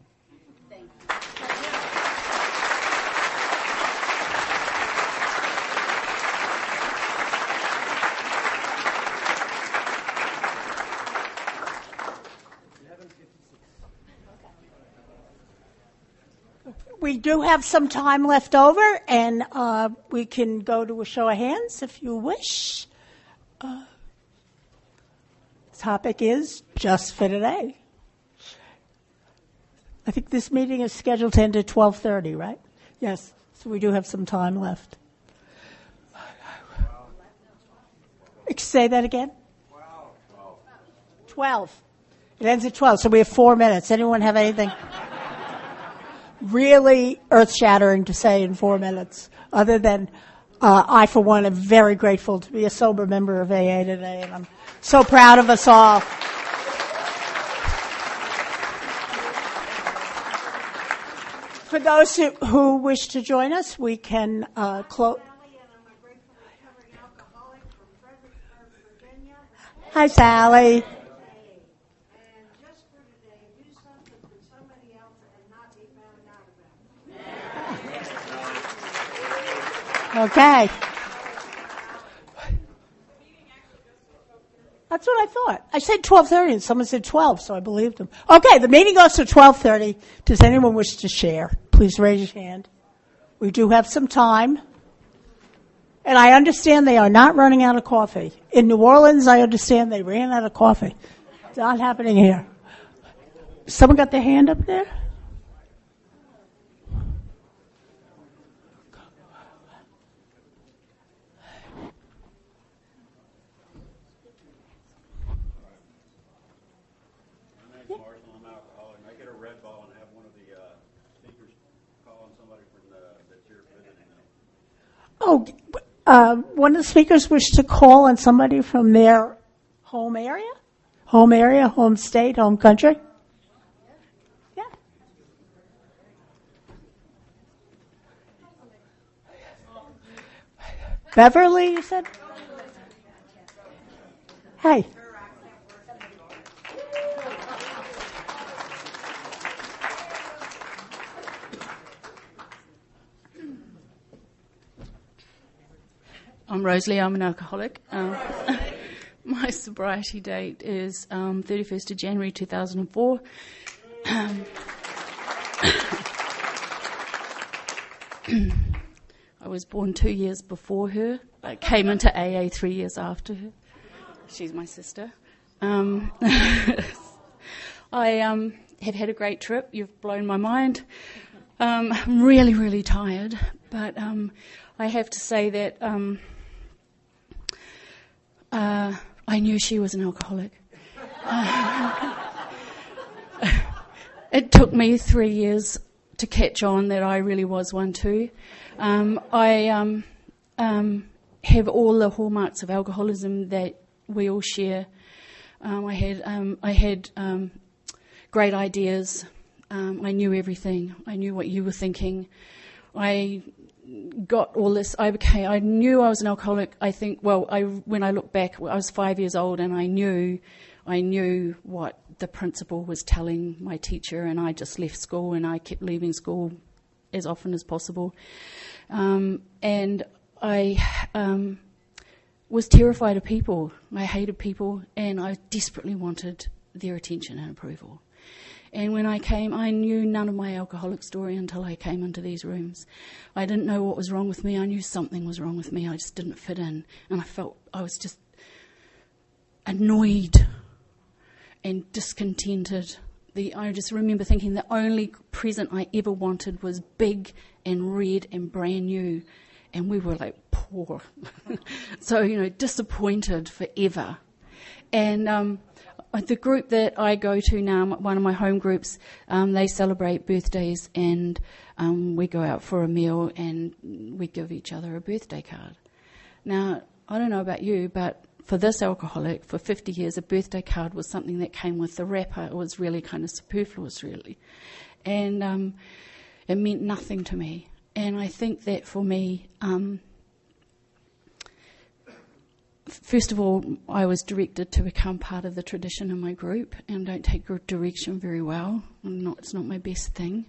S2: We do have some time left over, and we can go to a show of hands if you wish. The topic is Just for Today. I think this meeting is scheduled to end at 12:30, right? Yes, so we do have some time left. Say that again? 12. It ends at 12, so we have 4 minutes. Anyone have anything really earth-shattering to say in 4 minutes, other than I, for one, am very grateful to be a sober member of AA today, and I'm so proud of us all. For those who wish to join us, we can close. Hi, Sally. Okay. That's what I thought. I said 12:30 and someone said 12, so I believed them. Okay, the meeting goes to 12:30. Does anyone wish to share? Please raise your hand. We do have some time. And I understand they are not running out of coffee. In New Orleans, I understand they ran out of coffee. It's not happening here. Someone got their hand up there? One of the speakers wished to call on somebody from their home area? Home area, home state, home country? Yeah. Beverly, you said? Hey.
S5: I'm Rosalie, I'm an alcoholic. My sobriety date is 31st of January 2004. I was born 2 years before her. I came into AA 3 years after her. She's my sister. I have had a great trip. You've blown my mind. I'm really, really tired. But I have to say that I knew she was an alcoholic. It took me 3 years to catch on that I really was one too. I have all the hallmarks of alcoholism that we all share. I had great ideas. I knew everything. I knew what you were thinking. I got all this. I knew I was an alcoholic. I think, when I look back, I was 5 years old and I knew what the principal was telling my teacher, and I just left school and I kept leaving school as often as possible. And I was terrified of people. I hated people and I desperately wanted their attention and approval. And when I came, I knew none of my alcoholic story until I came into these rooms. I didn't know what was wrong with me. I knew something was wrong with me. I just didn't fit in. And I felt I was just annoyed and discontented. I just remember thinking the only present I ever wanted was big and red and brand new. And we were like poor. So, disappointed forever. And the group that I go to now, one of my home groups, they celebrate birthdays and we go out for a meal and we give each other a birthday card. Now, I don't know about you, but for this alcoholic, for 50 years, a birthday card was something that came with the wrapper. It was really kind of superfluous, really. And it meant nothing to me. And I think that for me, first of all, I was directed to become part of the tradition in my group, and don't take direction very well. It's not my best thing.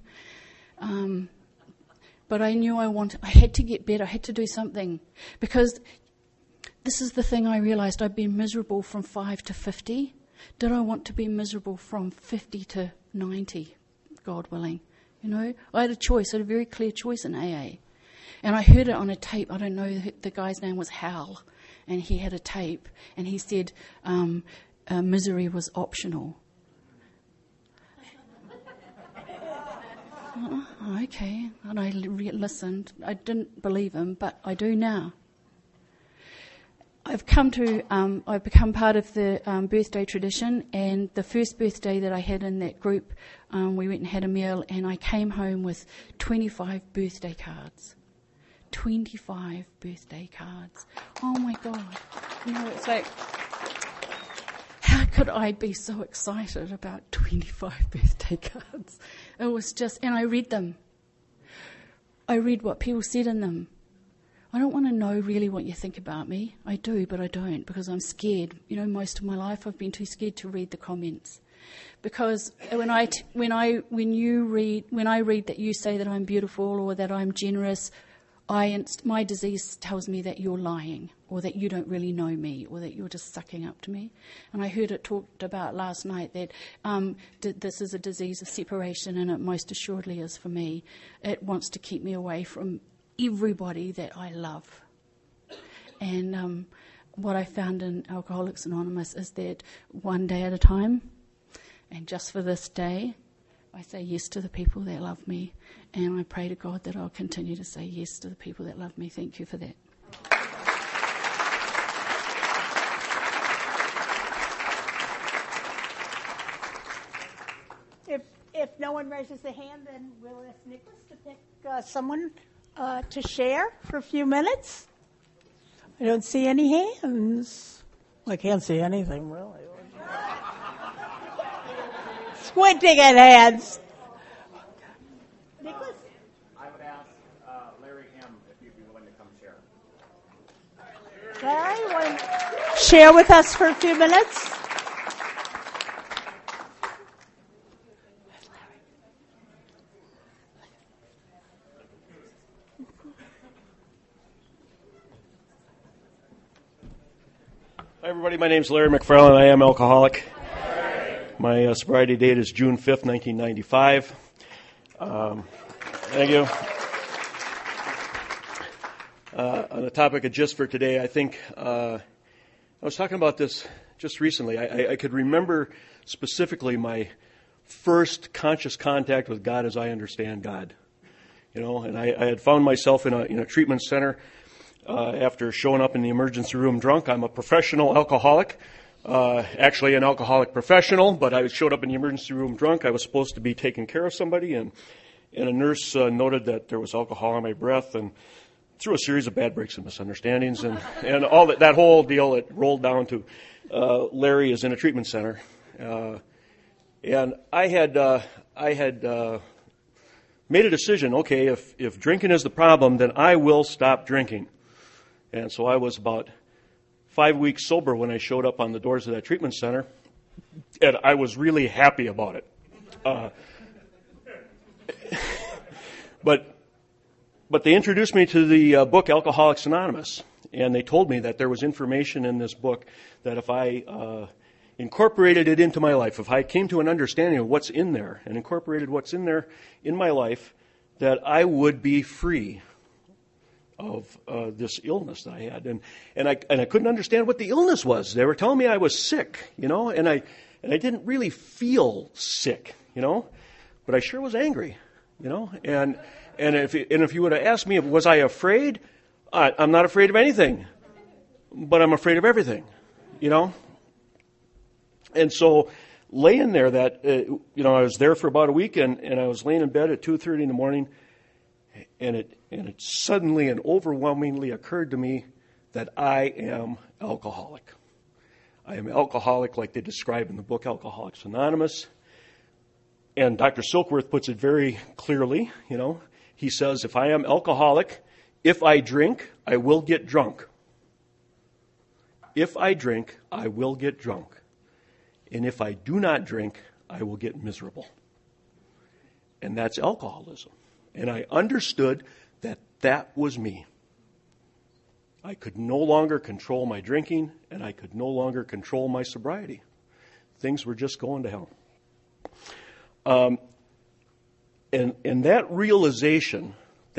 S5: But I knew I had to get better. I had to do something. Because this is the thing I realised. I'd been miserable from 5 to 50. Did I want to be miserable from 50 to 90? God willing. I had a choice. I had a very clear choice in AA. And I heard it on a tape. I don't know, the guy's name was Hal. And he had a tape, and he said misery was optional. Okay, and I listened. I didn't believe him, but I do now. I've become part of the birthday tradition, and the first birthday that I had in that group, we went and had a meal, and I came home with 25 birthday cards. 25 birthday cards. Oh my God. It's like, how could I be so excited about 25 birthday cards? It was just, and I read them. I read what people said in them. I don't want to know really what you think about me. I do, but I don't, because I'm scared. Most of my life I've been too scared to read the comments. Because when I read that you say that I'm beautiful or that I'm generous, my disease tells me that you're lying, or that you don't really know me, or that you're just sucking up to me. And I heard it talked about last night that this is a disease of separation, and it most assuredly is for me. It wants to keep me away from everybody that I love. And what I found in Alcoholics Anonymous is that one day at a time, and just for this day, I say yes to the people that love me, and I pray to God that I'll continue to say yes to the people that love me. Thank you for that.
S2: If no one raises their hand, then we'll ask Nicholas to pick someone to share for a few minutes. I don't see any hands. I can't see anything, really. squinting at hands. Nicholas?
S1: I would ask Larry M. if you'd be willing to come share.
S2: Larry, want to share with us for a few minutes?
S6: Hi, everybody. My name's Larry McFarland. I am alcoholic. My sobriety date is June 5th, 1995. Thank you. On the topic of just for today, I think I was talking about this just recently. I could remember specifically my first conscious contact with God as I understand God. And I had found myself in a treatment center after showing up in the emergency room drunk. I'm a professional alcoholic, actually an alcoholic professional, but I showed up in the emergency room drunk. I was supposed to be taking care of somebody, and a nurse noted that there was alcohol on my breath, and through a series of bad breaks and misunderstandings, and all that whole deal, it rolled down to Larry is in a treatment center, and I had made a decision. Okay, if drinking is the problem, then I will stop drinking. And so I was about 5 weeks sober when I showed up on the doors of that treatment center, and I was really happy about it. But they introduced me to the book Alcoholics Anonymous, and they told me that there was information in this book that if I incorporated it into my life, if I came to an understanding of what's in there and incorporated what's in there in my life, that I would be free of this illness that I had, and I couldn't understand what the illness was. They were telling me I was sick, and I didn't really feel sick, but I sure was angry, and if you would have asked me, was I afraid? I'm not afraid of anything, but I'm afraid of everything, and so laying there I was there for about a week, and I was laying in bed at 2:30 in the morning. And it suddenly and overwhelmingly occurred to me that I am alcoholic. I am alcoholic like they describe in the book Alcoholics Anonymous. And Dr. Silkworth puts it very clearly, He says, if I am alcoholic, if I drink, I will get drunk. If I drink, I will get drunk. And if I do not drink, I will get miserable. And that's alcoholism. And I understood that that was me. I could no longer control my drinking, and I could no longer control my sobriety. Things were just going to hell. And that realization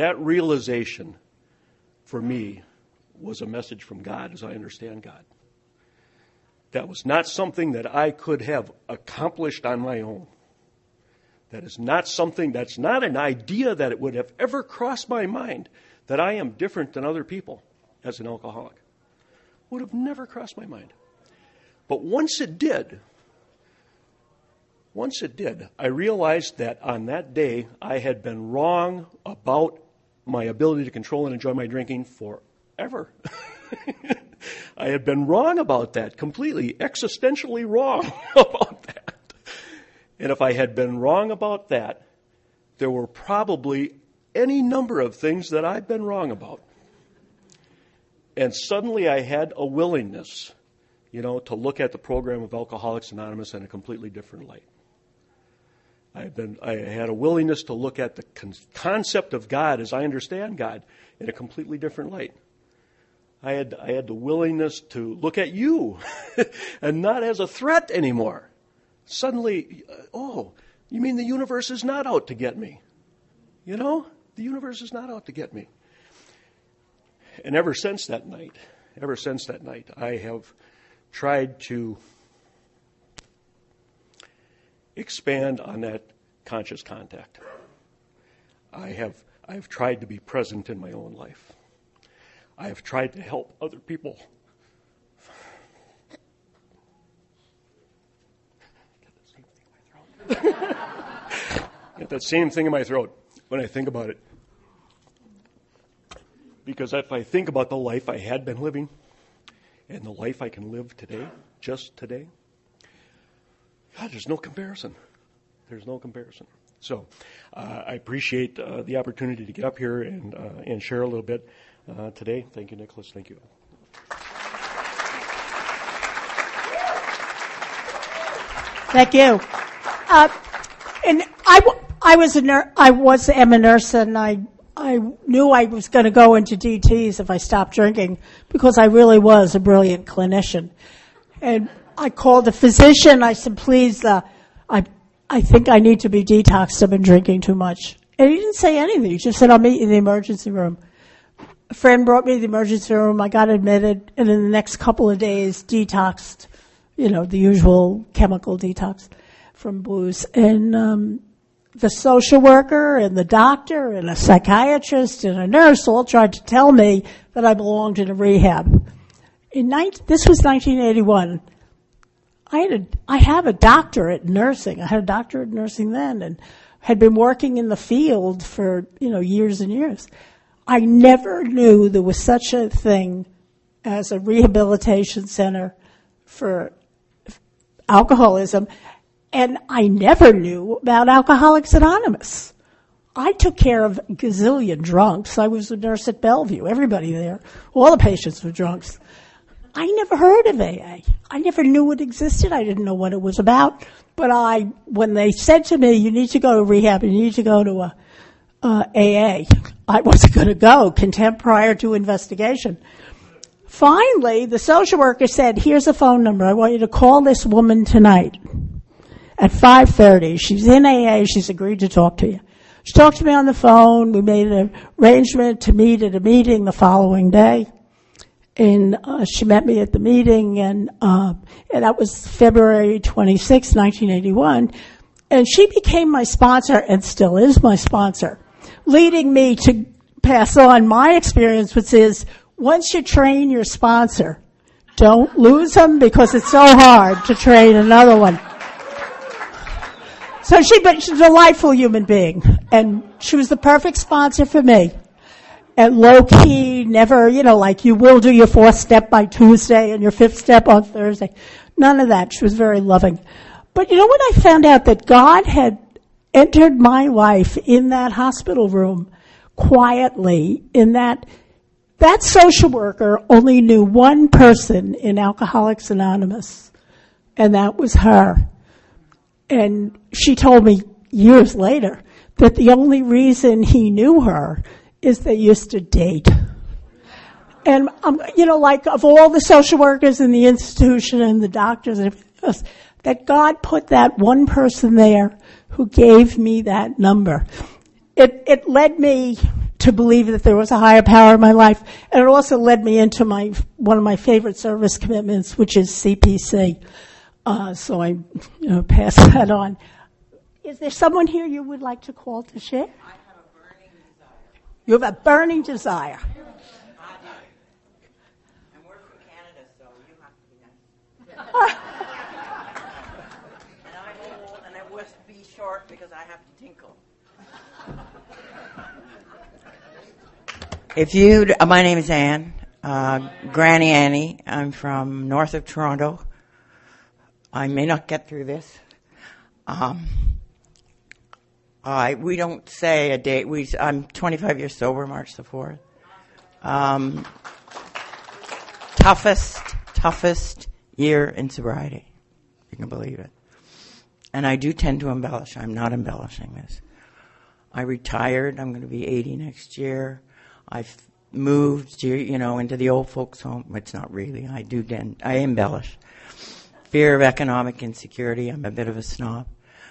S6: for me was a message from God as I understand God. That was not something that I could have accomplished on my own. That is not something, that's not an idea that it would have ever crossed my mind that I am different than other people as an alcoholic. Would have never crossed my mind. But once it did, I realized that on that day I had been wrong about my ability to control and enjoy my drinking forever. I had been wrong about that, completely, existentially wrong about that. And if I had been wrong about that, there were probably any number of things that I'd been wrong about. And suddenly I had a willingness, to look at the program of Alcoholics Anonymous in a completely different light. I had a willingness to look at the concept of God as I understand God in a completely different light. I had the willingness to look at you and not as a threat anymore. Suddenly, you mean the universe is not out to get me? The universe is not out to get me. And ever since that night, I have tried to expand on that conscious contact. I've tried to be present in my own life. I have tried to help other people. Get that same thing in my throat when I think about it. Because if I think about the life I had been living and the life I can live today, just today, God, there's no comparison. There's no comparison. So I appreciate the opportunity to get up here and share a little bit today. Thank you, Nicholas. Thank you.
S2: Thank you. And am a nurse, and I knew I was going to go into DTs if I stopped drinking because I really was a brilliant clinician. And I called a physician. I said, please, I think I need to be detoxed. I've been drinking too much. And he didn't say anything. He just said, I'll meet you in the emergency room. A friend brought me to the emergency room. I got admitted, and in the next couple of days, detoxed, the usual chemical detox from booze. And the social worker and the doctor and a psychiatrist and a nurse all tried to tell me that I belonged in a rehab. This was 1981. I have a doctorate in nursing. I had a doctorate in nursing then and had been working in the field for, years and years. I never knew there was such a thing as a rehabilitation center for alcoholism, and I never knew about Alcoholics Anonymous. I took care of a gazillion drunks. I was a nurse at Bellevue. Everybody there, all the patients were drunks. I never heard of AA. I never knew it existed. I didn't know what it was about. But when they said to me, you need to go to rehab, you need to go to AA, I wasn't going to go, contempt prior to investigation. Finally, the social worker said, here's a phone number. I want you to call this woman tonight at 5:30. She's in AA. She's agreed to talk to you. She talked to me on the phone. We made an arrangement to meet at a meeting the following day. And she met me at the meeting, and that was February 26, 1981. And she became my sponsor and still is my sponsor, leading me to pass on my experience, which is once you train your sponsor, don't lose them because it's so hard to train another one. So she's a delightful human being, and she was the perfect sponsor for me. And low-key, never, like you will do your 4th step by Tuesday and your 5th step on Thursday. None of that. She was very loving. But you know what I found out? That God had entered my life in that hospital room quietly, in that social worker only knew one person in Alcoholics Anonymous, and that was her. And she told me years later that the only reason he knew her is they used to date. And, like of all the social workers in the institution and the doctors and everything else, that God put that one person there who gave me that number. It led me to believe that there was a higher power in my life, and it also led me into one of my favorite service commitments, which is CPC. So I, pass that on. Is there someone here you would like to call to share? You have a burning desire.
S7: I do. And we're from Canada, so you have to be nice. And I'm old, and I must be short because I have to tinkle. My name is Anne, Granny Annie. I'm from north of Toronto. I may not get through this. We don't say a date. I'm 25 years sober, March the 4th. Toughest year in sobriety. You can believe it. And I do tend to embellish. I'm not embellishing this. I retired. I'm going to be 80 next year. I've moved, into the old folks' home. It's not really. I embellish. Fear of economic insecurity. I'm a bit of a snob.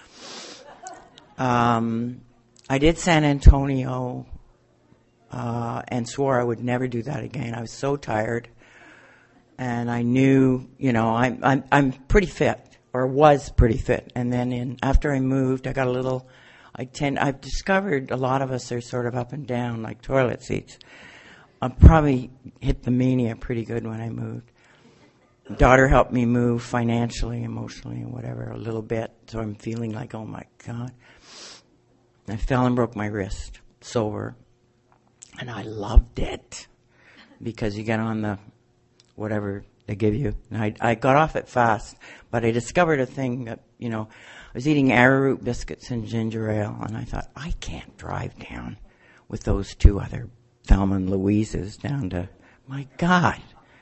S7: I did San Antonio and swore I would never do that again. I was so tired, and I knew, I'm pretty fit, or was pretty fit. And then after I moved, I got I've discovered a lot of us are sort of up and down like toilet seats. I probably hit the mania pretty good when I moved. Daughter helped me move financially, emotionally, and whatever, a little bit. So I'm feeling like, oh my God. I fell and broke my wrist, sober. And I loved it. Because you get on the whatever they give you. And I got off it fast. But I discovered a thing that, was eating arrowroot biscuits and ginger ale, and I thought, I can't drive down with those two other Thelma and Louises down to, my God.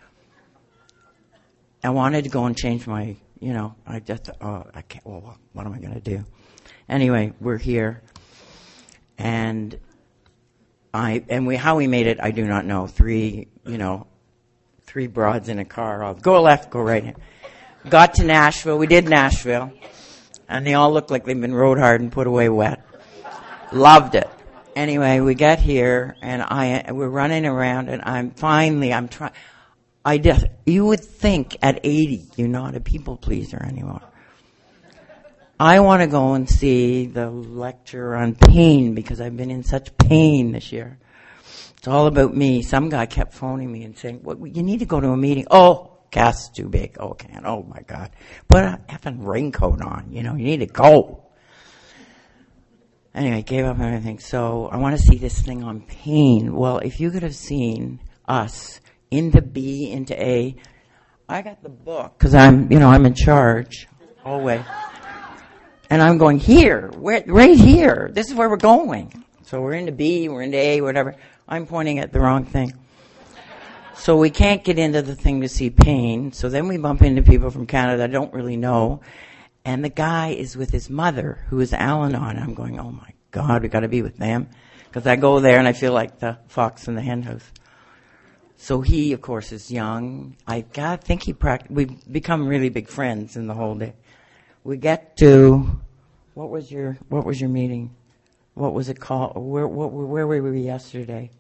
S7: I wanted to go and change my, I just, I can't, well, what am I going to do? Anyway, we're here, and how we made it, I do not know. Three broads in a car. I'll go left, go right. Got to Nashville. We did Nashville, and they all look like they've been rode hard and put away wet. Loved it. Anyway, we get here, and we're running around, and I'm trying. You would think at 80 you're not a people pleaser anymore. I want to go and see the lecture on pain because I've been in such pain this year. It's all about me. Some guy kept phoning me and saying, well, you need to go to a meeting. Oh, gas is too big. Oh, can't. Oh, my God. Put a effing raincoat on. You need to go. Anyway, gave up everything. So I want to see this thing on pain. Well, if you could have seen us into B, into A, I got the book because I'm in charge always. And I'm going here, right here. This is where we're going. So we're into B, we're into A, whatever. I'm pointing at the wrong thing. So we can't get into the thing to see pain. So then we bump into people from Canada I don't really know. And the guy is with his mother, who is Al-Anon. I'm going, oh my God, we got to be with them. Because I go there and I feel like the fox in the hen house. So he, of course, is young. We've become really big friends in the whole day. We get to, what was your meeting? What was it called? Where were we yesterday?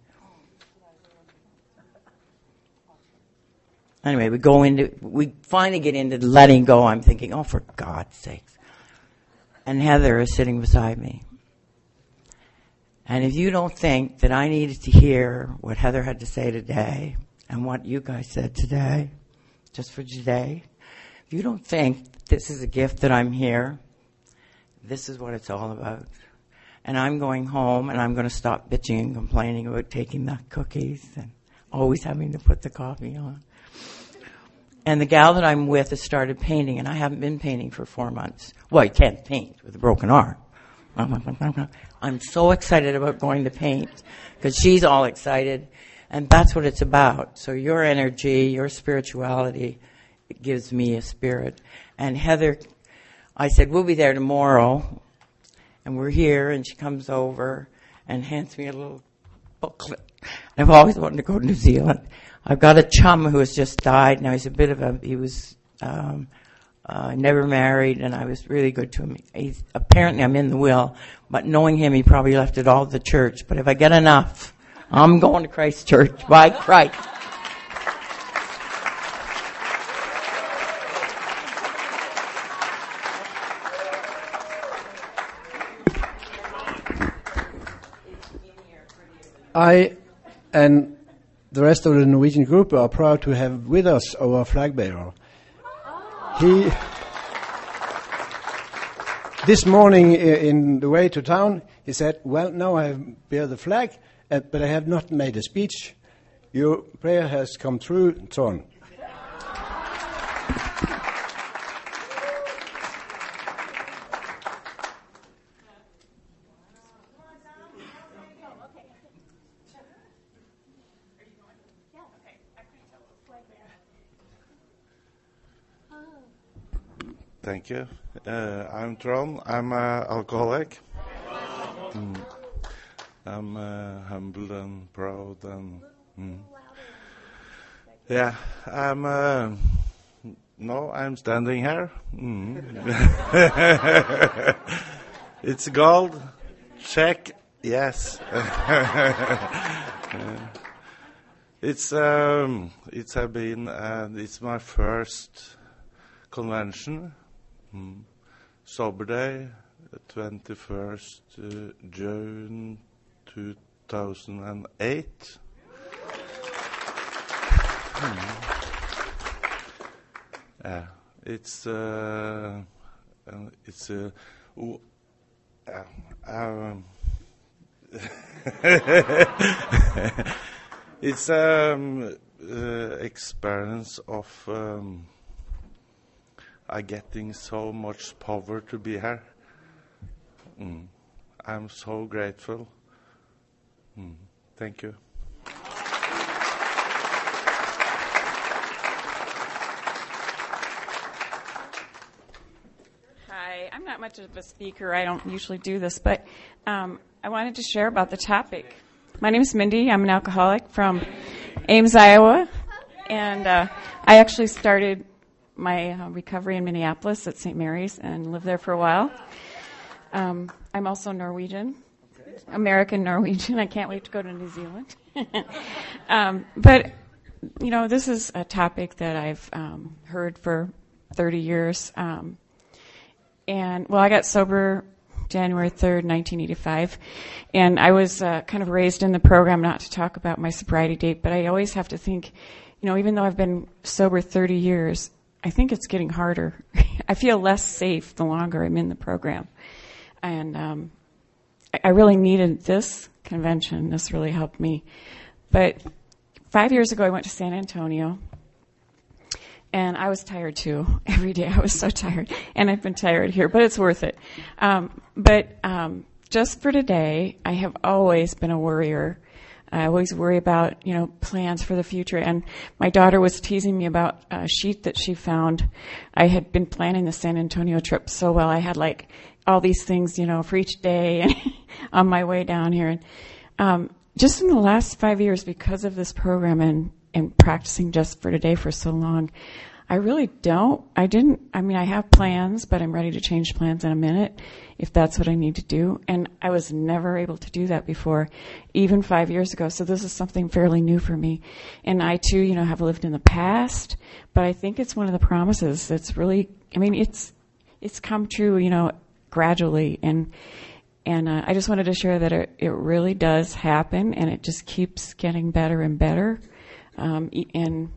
S7: Anyway, we finally get into letting go. I'm thinking, oh, for God's sakes. And Heather is sitting beside me. And if you don't think that I needed to hear what Heather had to say today and what you guys said today, just for today, if you don't think this is a gift that I'm here, this is what it's all about. And I'm going home and I'm going to stop bitching and complaining about taking the cookies and always having to put the coffee on. And the gal that I'm with has started painting, and I haven't been painting for 4 months. Well, you can't paint with a broken arm. I'm so excited about going to paint because she's all excited, and that's what it's about. So your energy, your spirituality, it gives me a spirit. And Heather, I said, we'll be there tomorrow, and we're here, and she comes over and hands me a little booklet. I've always wanted to go to New Zealand. I've got a chum who has just died. Now he was never married, and I was really good to him. Apparently I'm in the will, but knowing him, he probably left it all to the church. But if I get enough, I'm going to Christchurch. By Christ.
S4: I and the rest of the Norwegian group are proud to have with us our flag bearer. This morning in the way to town, he said, well, now I bear the flag, but I have not made a speech. Your prayer has come through, and so on.
S8: Thank you. I'm Trond. I'm an alcoholic. I'm humble and proud and yeah. I'm standing here. It's gold. Check. Yes. It's my first convention. Sober Day, 21st June 2008. It's experience of I getting so much power to be here. I'm so grateful. Thank you.
S9: Hi, I'm not much of a speaker. I don't usually do this, but I wanted to share about the topic. My name is Mindy. I'm an alcoholic from Ames, Iowa, and I actually started my recovery in Minneapolis at St. Mary's and lived there for a while. I'm also Norwegian, American Norwegian. I can't wait to go to New Zealand. But, you know, this is a topic that I've heard for 30 years. And, well, I got sober January 3rd, 1985. And I was kind of raised in the program not to talk about my sobriety date, but I always have to think, you know, even though I've been sober 30 years, I think it's getting harder. I feel less safe the longer I'm in the program. And I really needed this convention. This really helped me. But 5 years ago, I went to San Antonio. And I was tired, too. Every day I was so tired. And I've been tired here, but it's worth it. But just for today, I have always been a worrier. I always worry about, you know, plans for the future. And my daughter was teasing me about a sheet that she found. I had been planning the San Antonio trip so well. I had, like, all these things, you know, for each day on my way down here. And just in the last 5 years, because of this program and practicing Just for Today for so long, I really I have plans, but I'm ready to change plans in a minute if that's what I need to do. And I was never able to do that before, even 5 years ago. So this is something fairly new for me. And I too, you know, have lived in the past, but I think it's one of the promises that's really, I mean, it's come true, you know, gradually. And I just wanted to share that it really does happen, and it just keeps getting better and better. And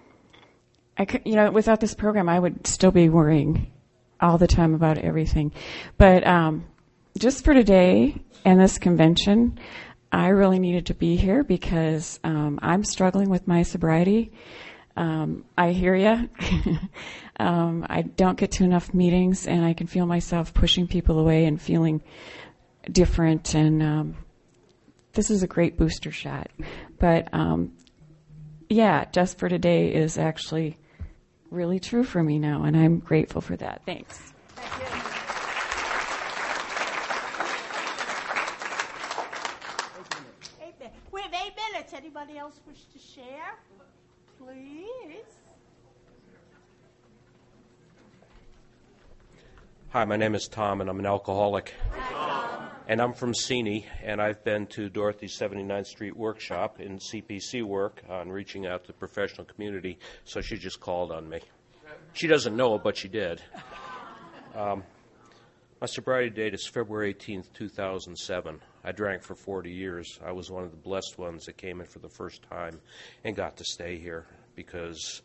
S9: I could, you know, without this program, I would still be worrying all the time about everything. But just for today and this convention, I really needed to be here because I'm struggling with my sobriety. I hear ya. I don't get to enough meetings, and I can feel myself pushing people away and feeling different. And this is a great booster shot. But yeah, Just for Today is actually really true for me now, and I'm grateful for that. Thanks.
S2: Thank you. We have 8 minutes. Anybody else wish to share? Please.
S10: Hi, my name is Tom, and I'm an alcoholic. And I'm from Seney, and I've been to Dorothy's 79th Street workshop in CPC work on reaching out to the professional community, so she just called on me. She doesn't know it, but she did. My sobriety date is February 18th, 2007. I drank for 40 years. I was one of the blessed ones that came in for the first time and got to stay here because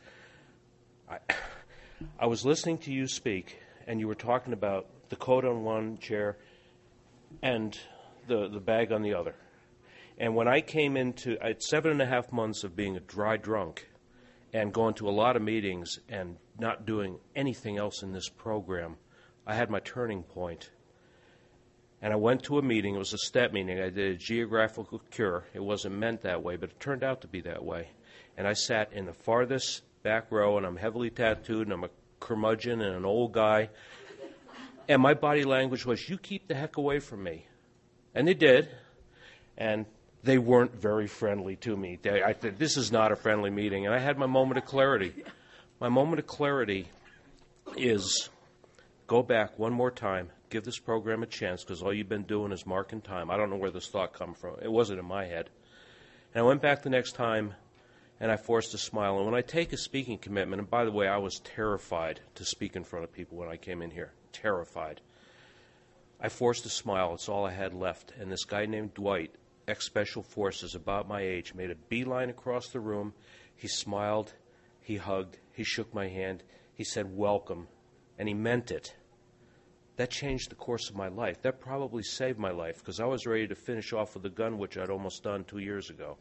S10: I was listening to you speak, and you were talking about the coat on one chair and the bag on the other. And when I came into, I had 7.5 months of being a dry drunk and going to a lot of meetings and not doing anything else in this program, I had my turning point. And I went to a meeting. It was a step meeting. I did a geographical cure. It wasn't meant that way, but it turned out to be that way. And I sat in the farthest back row, and I'm heavily tattooed, and I'm a curmudgeon and an old guy. And my body language was, you keep the heck away from me. And they did. And they weren't very friendly to me. I said, this is not a friendly meeting. And I had my moment of clarity. My moment of clarity is go back one more time, give this program a chance, because all you've been doing is marking time. I don't know where this thought come from. It wasn't in my head. And I went back the next time, and I forced a smile. And when I take a speaking commitment, and by the way, I was terrified to speak in front of people when I came in here. Terrified. I forced a smile. It's all I had left. And this guy named Dwight, ex-Special Forces, about my age, made a beeline across the room. He smiled. He hugged. He shook my hand. He said, welcome. And he meant it. That changed the course of my life. That probably saved my life because I was ready to finish off with a gun, which I'd almost done 2 years ago.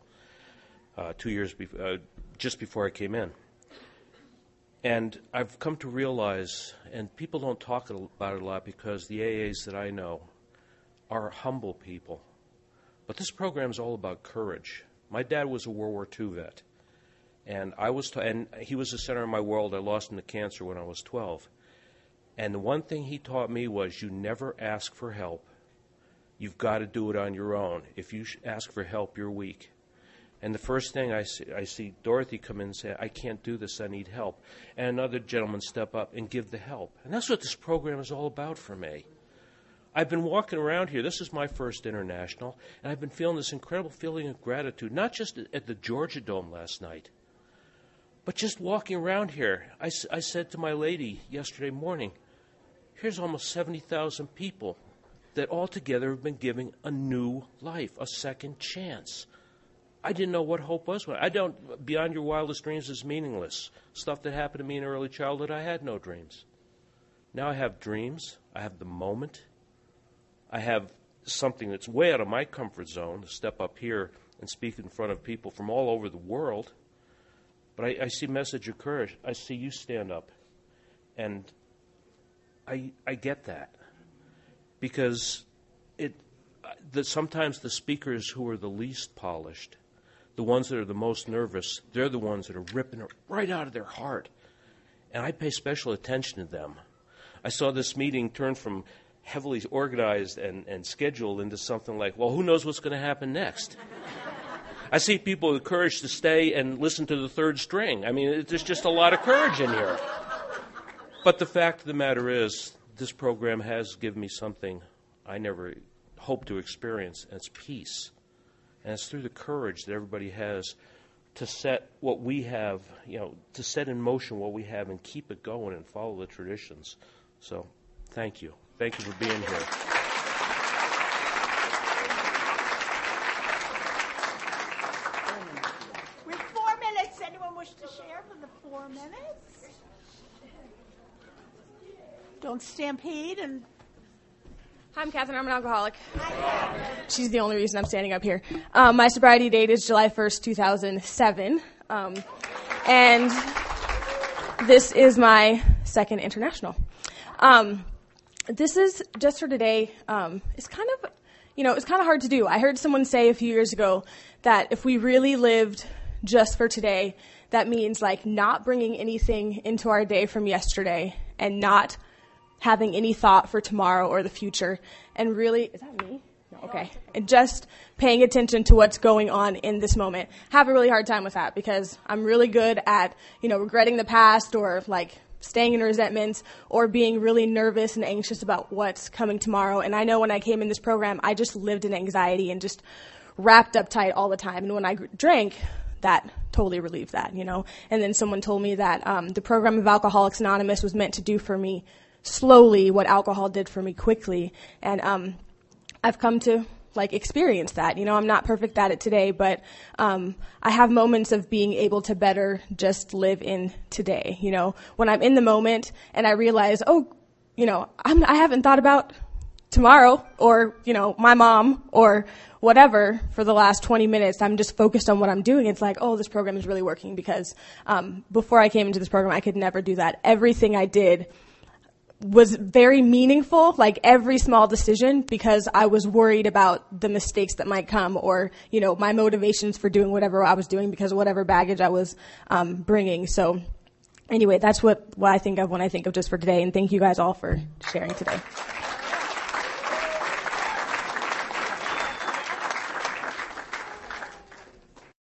S10: Just before I came in. And I've come to realize, and people don't talk about it a lot because the AAs that I know are humble people. But this program is all about courage. My dad was a World War II vet, and and he was the center of my world. I lost him to cancer when I was 12. And the one thing he taught me was you never ask for help. You've got to do it on your own. If you ask for help, you're weak. And the first thing I see Dorothy come in and say, I can't do this, I need help. And another gentleman step up and give the help. And that's what this program is all about for me. I've been walking around here. This is my first international, and I've been feeling this incredible feeling of gratitude, not just at the Georgia Dome last night, but just walking around here. I said to my lady yesterday morning, here's almost 70,000 people that all together have been given a new life, a second chance. I didn't know what hope was. Beyond your wildest dreams is meaningless. Stuff that happened to me in early childhood, I had no dreams. Now I have dreams. I have the moment. I have something that's way out of my comfort zone to step up here and speak in front of people from all over the world. But I see a message of courage. I see you stand up. And I get that. Because sometimes the speakers who are the least polished, the ones that are the most nervous, they're the ones that are ripping it right out of their heart. And I pay special attention to them. I saw this meeting turn from heavily organized and scheduled into something like, well, who knows what's going to happen next? I see people with courage to stay and listen to the third string. I mean, there's just a lot of courage in here. But the fact of the matter is, this program has given me something I never hoped to experience, and it's peace. And it's through the courage that everybody has to set what we have, to set in motion what we have and keep it going and follow the traditions. So, thank you. Thank you for being here.
S2: We have 4 minutes. Anyone wish to share for the 4 minutes? Don't stampede and...
S11: Hi, I'm Catherine. I'm an alcoholic. She's the only reason I'm standing up here. My sobriety date is July 1st, 2007. And this is my second international. This is just for today. It's kind of, it's kind of hard to do. I heard someone say a few years ago that if we really lived just for today, that means like not bringing anything into our day from yesterday and not having any thought for tomorrow or the future. And really, is that me? No, okay. And just paying attention to what's going on in this moment. Have a really hard time with that because I'm really good at, regretting the past or like staying in resentments or being really nervous and anxious about what's coming tomorrow. And I know when I came in this program, I just lived in anxiety and just wrapped up tight all the time. And when I drank, that totally relieved that, And then someone told me that the program of Alcoholics Anonymous was meant to do for me slowly what alcohol did for me quickly. And I've come to experience that. I'm not perfect at it today, but I have moments of being able to better just live in today. When I'm in the moment and I realize, I haven't thought about tomorrow or, my mom or whatever for the last 20 minutes. I'm just focused on what I'm doing. It's like, this program is really working because before I came into this program, I could never do that. Everything I did was very meaningful, like every small decision, because I was worried about the mistakes that might come or, my motivations for doing whatever I was doing because of whatever baggage I was bringing. So anyway, that's what I think of when I think of Just for Today. And thank you guys all for sharing today.